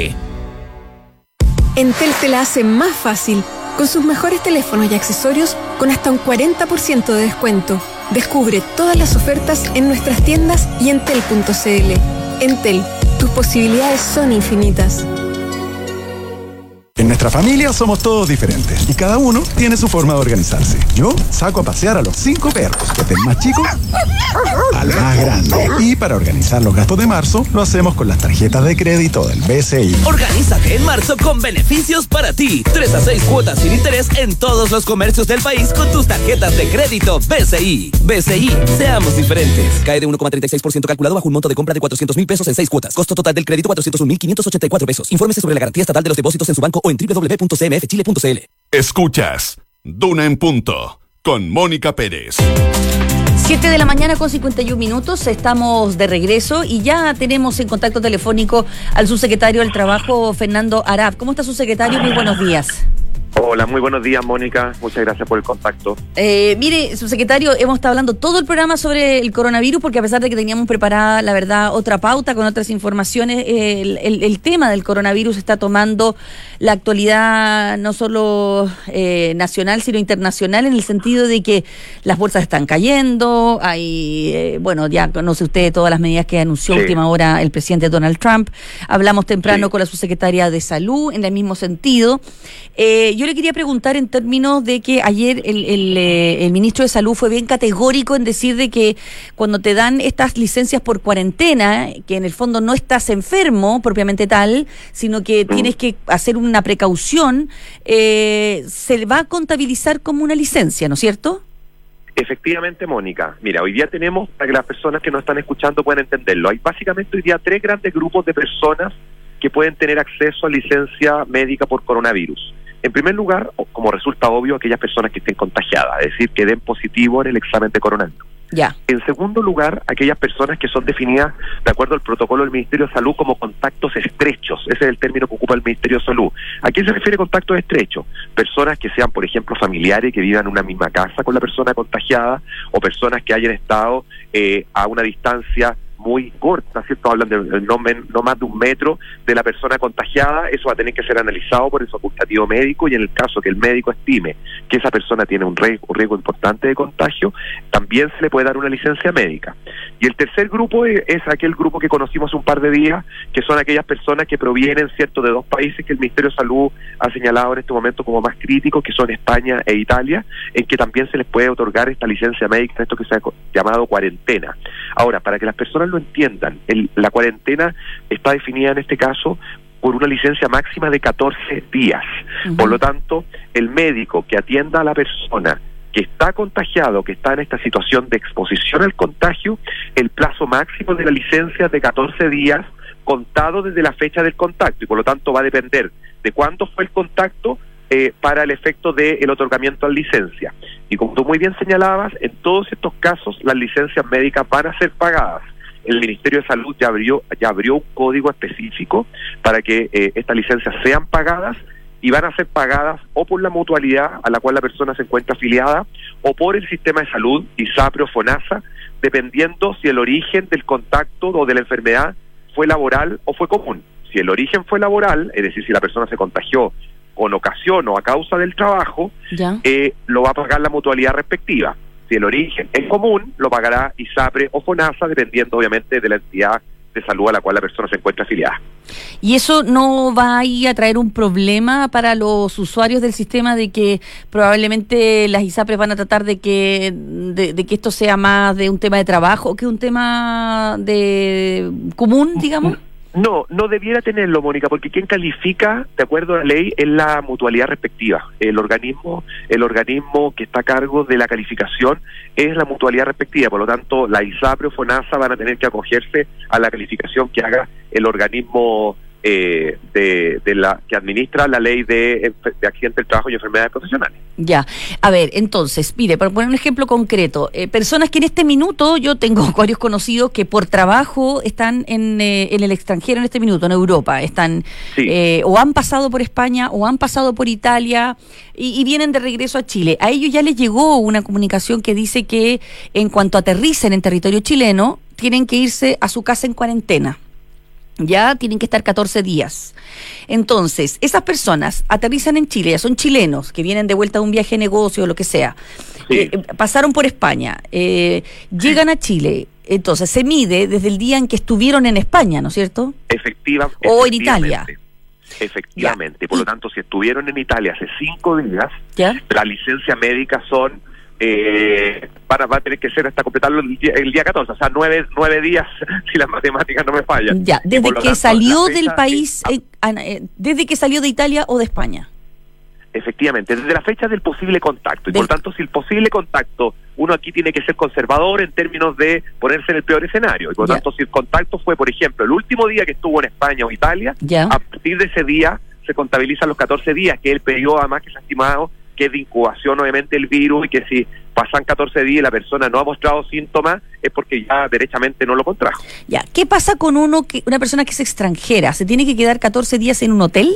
S11: Entel te la hace más fácil. Con sus mejores teléfonos y accesorios con hasta un 40% de descuento. Descubre todas las ofertas en nuestras tiendas y en tel.cl. Entel, tus posibilidades son infinitas.
S8: En nuestra familia somos todos diferentes y cada uno tiene su forma de organizarse. Yo saco a pasear a los 5 perros, desde el más chico al más grande. Y para organizar los gastos de marzo, lo hacemos con las tarjetas de crédito del BCI.
S9: Organízate en marzo con beneficios para ti. 3 a 6 cuotas sin interés en todos los comercios del país con tus tarjetas de crédito BCI. BCI, seamos diferentes. Cae de 1,36% calculado bajo un monto de compra de 400,000 pesos en 6 cuotas. Costo total del crédito 401,584 pesos. Infórmese sobre la garantía estatal de los depósitos en su banco o en www.cmfchile.cl.
S1: Escuchas Duna en Punto con Mónica Pérez.
S5: 7 de la mañana con 51 minutos, estamos de regreso y ya tenemos en contacto telefónico al subsecretario del Trabajo, Fernando Arap. ¿Cómo está, subsecretario? Muy buenos días.
S21: Hola, muy buenos días, Mónica. Muchas gracias por el contacto.
S5: Mire, subsecretario, hemos estado hablando todo el programa sobre el coronavirus porque a pesar de que teníamos preparada, la verdad, otra pauta con otras informaciones, el tema del coronavirus está tomando la actualidad no solo nacional, sino internacional, en el sentido de que las bolsas están cayendo, hay, bueno, ya conoce usted todas las medidas que anunció última hora el presidente Donald Trump. Hablamos temprano con la subsecretaria de Salud en el mismo sentido. Yo le quería preguntar en términos de que ayer el ministro de Salud fue bien categórico en decir de que cuando te dan estas licencias por cuarentena, que en el fondo no estás enfermo propiamente tal, sino que tienes que hacer una precaución, se va a contabilizar como una licencia, ¿no es cierto?
S21: Efectivamente, Mónica. Mira, hoy día tenemos, para que las personas que nos están escuchando puedan entenderlo, hay básicamente hoy día 3 grandes grupos de personas que pueden tener acceso a licencia médica por coronavirus. En primer lugar, como resulta obvio, aquellas personas que estén contagiadas, es decir, que den positivo en el examen de coronavirus.
S5: Ya.
S21: En segundo lugar, aquellas personas que son definidas de acuerdo al protocolo del Ministerio de Salud como contactos estrechos. Ese es el término que ocupa el Ministerio de Salud. ¿A qué se refiere contactos estrechos? Personas que sean, por ejemplo, familiares que vivan en una misma casa con la persona contagiada, o personas que hayan estado a una distancia muy corta, ¿cierto? Hablan de no más de 1 metro de la persona contagiada. Eso va a tener que ser analizado por el facultativo médico, y en el caso que el médico estime que esa persona tiene un riesgo importante de contagio, también se le puede dar una licencia médica. Y el tercer grupo es aquel grupo que conocimos hace un par de días, que son aquellas personas que provienen, ¿cierto?, de 2 países que el Ministerio de Salud ha señalado en este momento como más críticos, que son España e Italia, en que también se les puede otorgar esta licencia médica, esto que se ha llamado cuarentena. Ahora, para que las personas lo entiendan, la cuarentena está definida en este caso por una licencia máxima de 14 días. Por lo tanto, el médico que atienda a la persona que está contagiado, que está en esta situación de exposición al contagio, el plazo máximo de la licencia es de 14 días contado desde la fecha del contacto, y por lo tanto va a depender de cuándo fue el contacto para el efecto del otorgamiento de licencia. Y como tú muy bien señalabas, en todos estos casos las licencias médicas van a ser pagadas. El Ministerio de Salud ya abrió un código específico para que estas licencias sean pagadas, y van a ser pagadas o por la mutualidad a la cual la persona se encuentra afiliada, o por el sistema de salud, ISAPRE o FONASA, dependiendo si el origen del contacto o de la enfermedad fue laboral o fue común. Si el origen fue laboral, es decir, si la persona se contagió con ocasión o a causa del trabajo, lo va a pagar la mutualidad respectiva. Si el origen es común, lo pagará ISAPRE o FONASA, dependiendo obviamente de la entidad de salud a la cual la persona se encuentra afiliada.
S5: ¿Y eso no va a ir a traer un problema para los usuarios del sistema de que probablemente las ISAPRES van a tratar de que esto sea más de un tema de trabajo que un tema de común, digamos?
S21: No debiera tenerlo, Mónica, porque quien califica, de acuerdo a la ley, es la mutualidad respectiva. El organismo que está a cargo de la calificación es la mutualidad respectiva. Por lo tanto, la ISAPRE o FONASA van a tener que acogerse a la calificación que haga el organismo que administra la ley de accidentes del trabajo y enfermedades profesionales.
S5: Ya, a ver, entonces, mire, para poner un ejemplo concreto, personas que en este minuto, yo tengo varios conocidos que por trabajo están en el extranjero en este minuto, en Europa, están o han pasado por España o han pasado por Italia y vienen de regreso a Chile. A ellos ya les llegó una comunicación que dice que en cuanto aterricen en territorio chileno, tienen que irse a su casa en cuarentena. Ya tienen que estar 14 días. Entonces, esas personas aterrizan en Chile, ya son chilenos, que vienen de vuelta de un viaje de negocio o lo que sea. Pasaron por España, llegan a Chile, entonces se mide desde el día en que estuvieron en España, ¿no es cierto? O en Italia.
S21: Efectivamente. Por lo tanto, si estuvieron en Italia hace 5 días, la licencia médica son... va a tener que ser hasta completarlo el día 14, o sea, 9 días, si las matemáticas no me fallan.
S5: Ya, desde que salió del país, desde que salió de Italia o de España.
S21: Efectivamente, desde la fecha del posible contacto. Y por tanto, si el posible contacto, uno aquí tiene que ser conservador en términos de ponerse en el peor escenario. Y por tanto, si el contacto fue, por ejemplo, el último día que estuvo en España o Italia, a partir de ese día se contabilizan los 14 días, que es el periodo además que se ha estimado que es de incubación obviamente el virus, y que si pasan 14 días y la persona no ha mostrado síntomas es porque ya derechamente no lo contrajo.
S5: Ya, ¿qué pasa con una persona que es extranjera? ¿Se tiene que quedar 14 días en un hotel?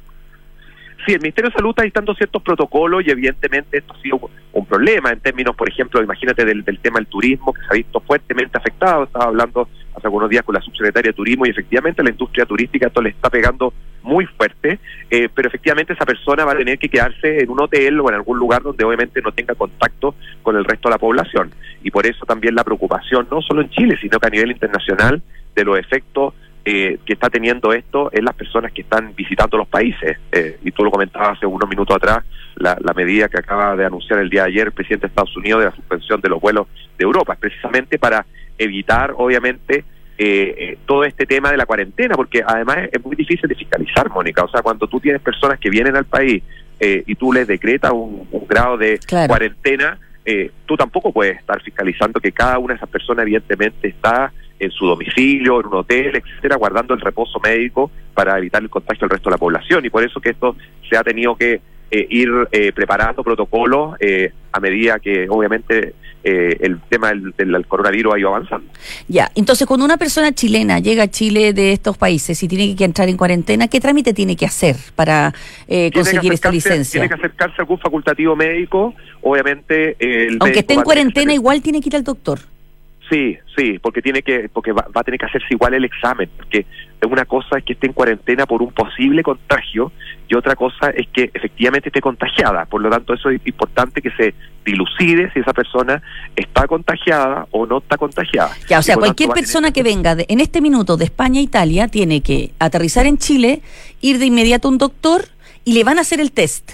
S21: Sí, el Ministerio de Salud está dictando ciertos protocolos y evidentemente esto ha sido un problema en términos, por ejemplo, imagínate del tema del turismo, que se ha visto fuertemente afectado. Estaba hablando hace algunos días con la subsecretaria de Turismo y efectivamente la industria turística esto le está pegando muy fuerte, pero efectivamente esa persona va a tener que quedarse en un hotel o en algún lugar donde obviamente no tenga contacto con el resto de la población. Y por eso también la preocupación, no solo en Chile, sino que a nivel internacional, de los efectos que está teniendo esto en las personas que están visitando los países. Y tú lo comentabas hace unos minutos atrás, la medida que acaba de anunciar el día de ayer el presidente de Estados Unidos de la suspensión de los vuelos de Europa, es precisamente para evitar, obviamente, todo este tema de la cuarentena, porque además es muy difícil de fiscalizar, Mónica. O sea, cuando tú tienes personas que vienen al país y tú les decretas un grado de cuarentena, tú tampoco puedes estar fiscalizando que cada una de esas personas evidentemente está en su domicilio, en un hotel, etcétera, guardando el reposo médico para evitar el contagio del resto de la población. Y por eso que esto se ha tenido que ir preparando protocolos a medida que obviamente el tema del coronavirus ha ido avanzando.
S5: Ya, entonces cuando una persona chilena llega a Chile de estos países y tiene que entrar en cuarentena, ¿qué trámite tiene que hacer para conseguir esta licencia?
S21: Tiene que acercarse a algún facultativo médico, obviamente.
S5: Aunque esté en cuarentena, igual tiene que ir al doctor.
S21: Sí, porque va a tener que hacerse igual el examen, porque una cosa es que esté en cuarentena por un posible contagio y otra cosa es que efectivamente esté contagiada. Por lo tanto, eso es importante que se dilucide si esa persona está contagiada o no está contagiada.
S5: Ya, o sea, cualquier persona que venga en este minuto de España a Italia tiene que aterrizar en Chile, ir de inmediato a un doctor y le van a hacer el test.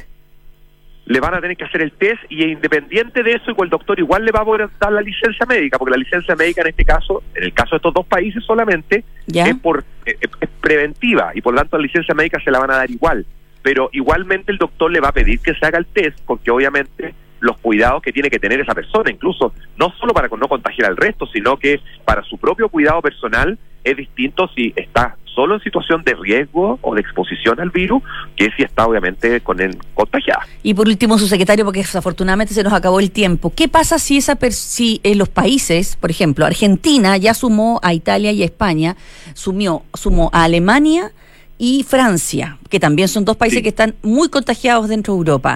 S21: Le van a tener que hacer el test y independiente de eso, el doctor igual le va a poder dar la licencia médica, porque la licencia médica en este caso, en el caso de estos dos países solamente, es preventiva y por lo tanto la licencia médica se la van a dar igual, pero igualmente el doctor le va a pedir que se haga el test, porque obviamente los cuidados que tiene que tener esa persona, incluso no solo para no contagiar al resto, sino que para su propio cuidado personal es distinto si está solo en situación de riesgo o de exposición al virus, que si está obviamente contagiada.
S5: Y por último, su secretario, porque desafortunadamente se nos acabó el tiempo, ¿qué pasa si si los países, por ejemplo, Argentina ya sumó a Italia y a España, sumó a Alemania y Francia, que también son dos países que están muy contagiados dentro de Europa?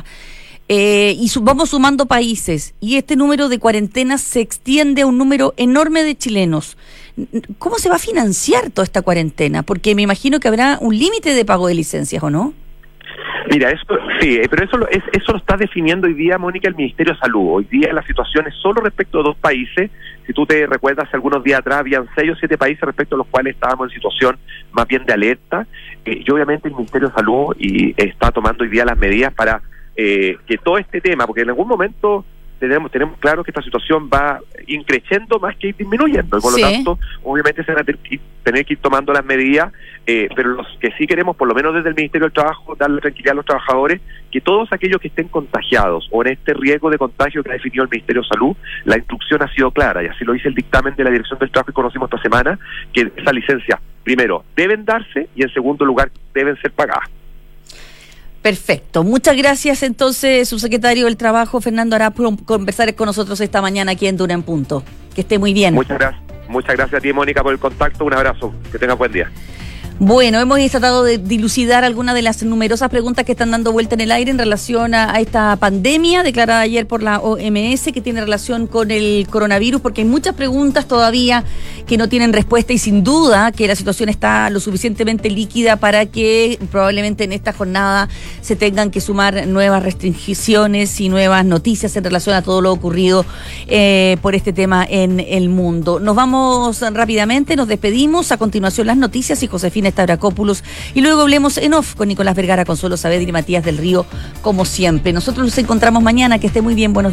S5: Y vamos sumando países y este número de cuarentenas se extiende a un número enorme de chilenos. ¿Cómo se va a financiar toda esta cuarentena? Porque me imagino que habrá un límite de pago de licencias, ¿o no?
S21: Mira, pero eso lo está definiendo hoy día, Mónica, el Ministerio de Salud. Hoy día la situación es solo respecto a 2 países. Si tú te recuerdas, algunos días atrás habían 6 o 7 países respecto a los cuales estábamos en situación más bien de alerta. Y obviamente el Ministerio de Salud está tomando hoy día las medidas para que todo este tema, porque en algún momento tenemos claro que esta situación va increciendo más que ir disminuyendo, y por lo tanto obviamente se van a tener que ir tomando las medidas, pero los que sí queremos, por lo menos desde el Ministerio del Trabajo, darle tranquilidad a los trabajadores, que todos aquellos que estén contagiados o en este riesgo de contagio que ha definido el Ministerio de Salud, la instrucción ha sido clara, y así lo dice el dictamen de la Dirección del Trabajo que conocimos esta semana, que esas licencias, primero, deben darse, y en segundo lugar, deben ser pagadas.
S5: Perfecto. Muchas gracias entonces, subsecretario del Trabajo, Fernando Arap, por conversar con nosotros esta mañana aquí en Duna en Punto. Que esté muy bien.
S21: Muchas gracias a ti, Mónica, por el contacto. Un abrazo. Que tengas buen día.
S5: Bueno, hemos tratado de dilucidar algunas de las numerosas preguntas que están dando vuelta en el aire en relación a esta pandemia declarada ayer por la OMS, que tiene relación con el coronavirus, porque hay muchas preguntas todavía que no tienen respuesta, y sin duda que la situación está lo suficientemente líquida para que probablemente en esta jornada se tengan que sumar nuevas restricciones y nuevas noticias en relación a todo lo ocurrido por este tema en el mundo. Nos vamos rápidamente, nos despedimos. A continuación las noticias y Josefina Stavrakopoulos, y luego hablemos en off con Nicolás Vergara, Consuelo Saavedra y Matías del Río, como siempre. Nosotros nos encontramos mañana. Que esté muy bien. Buenos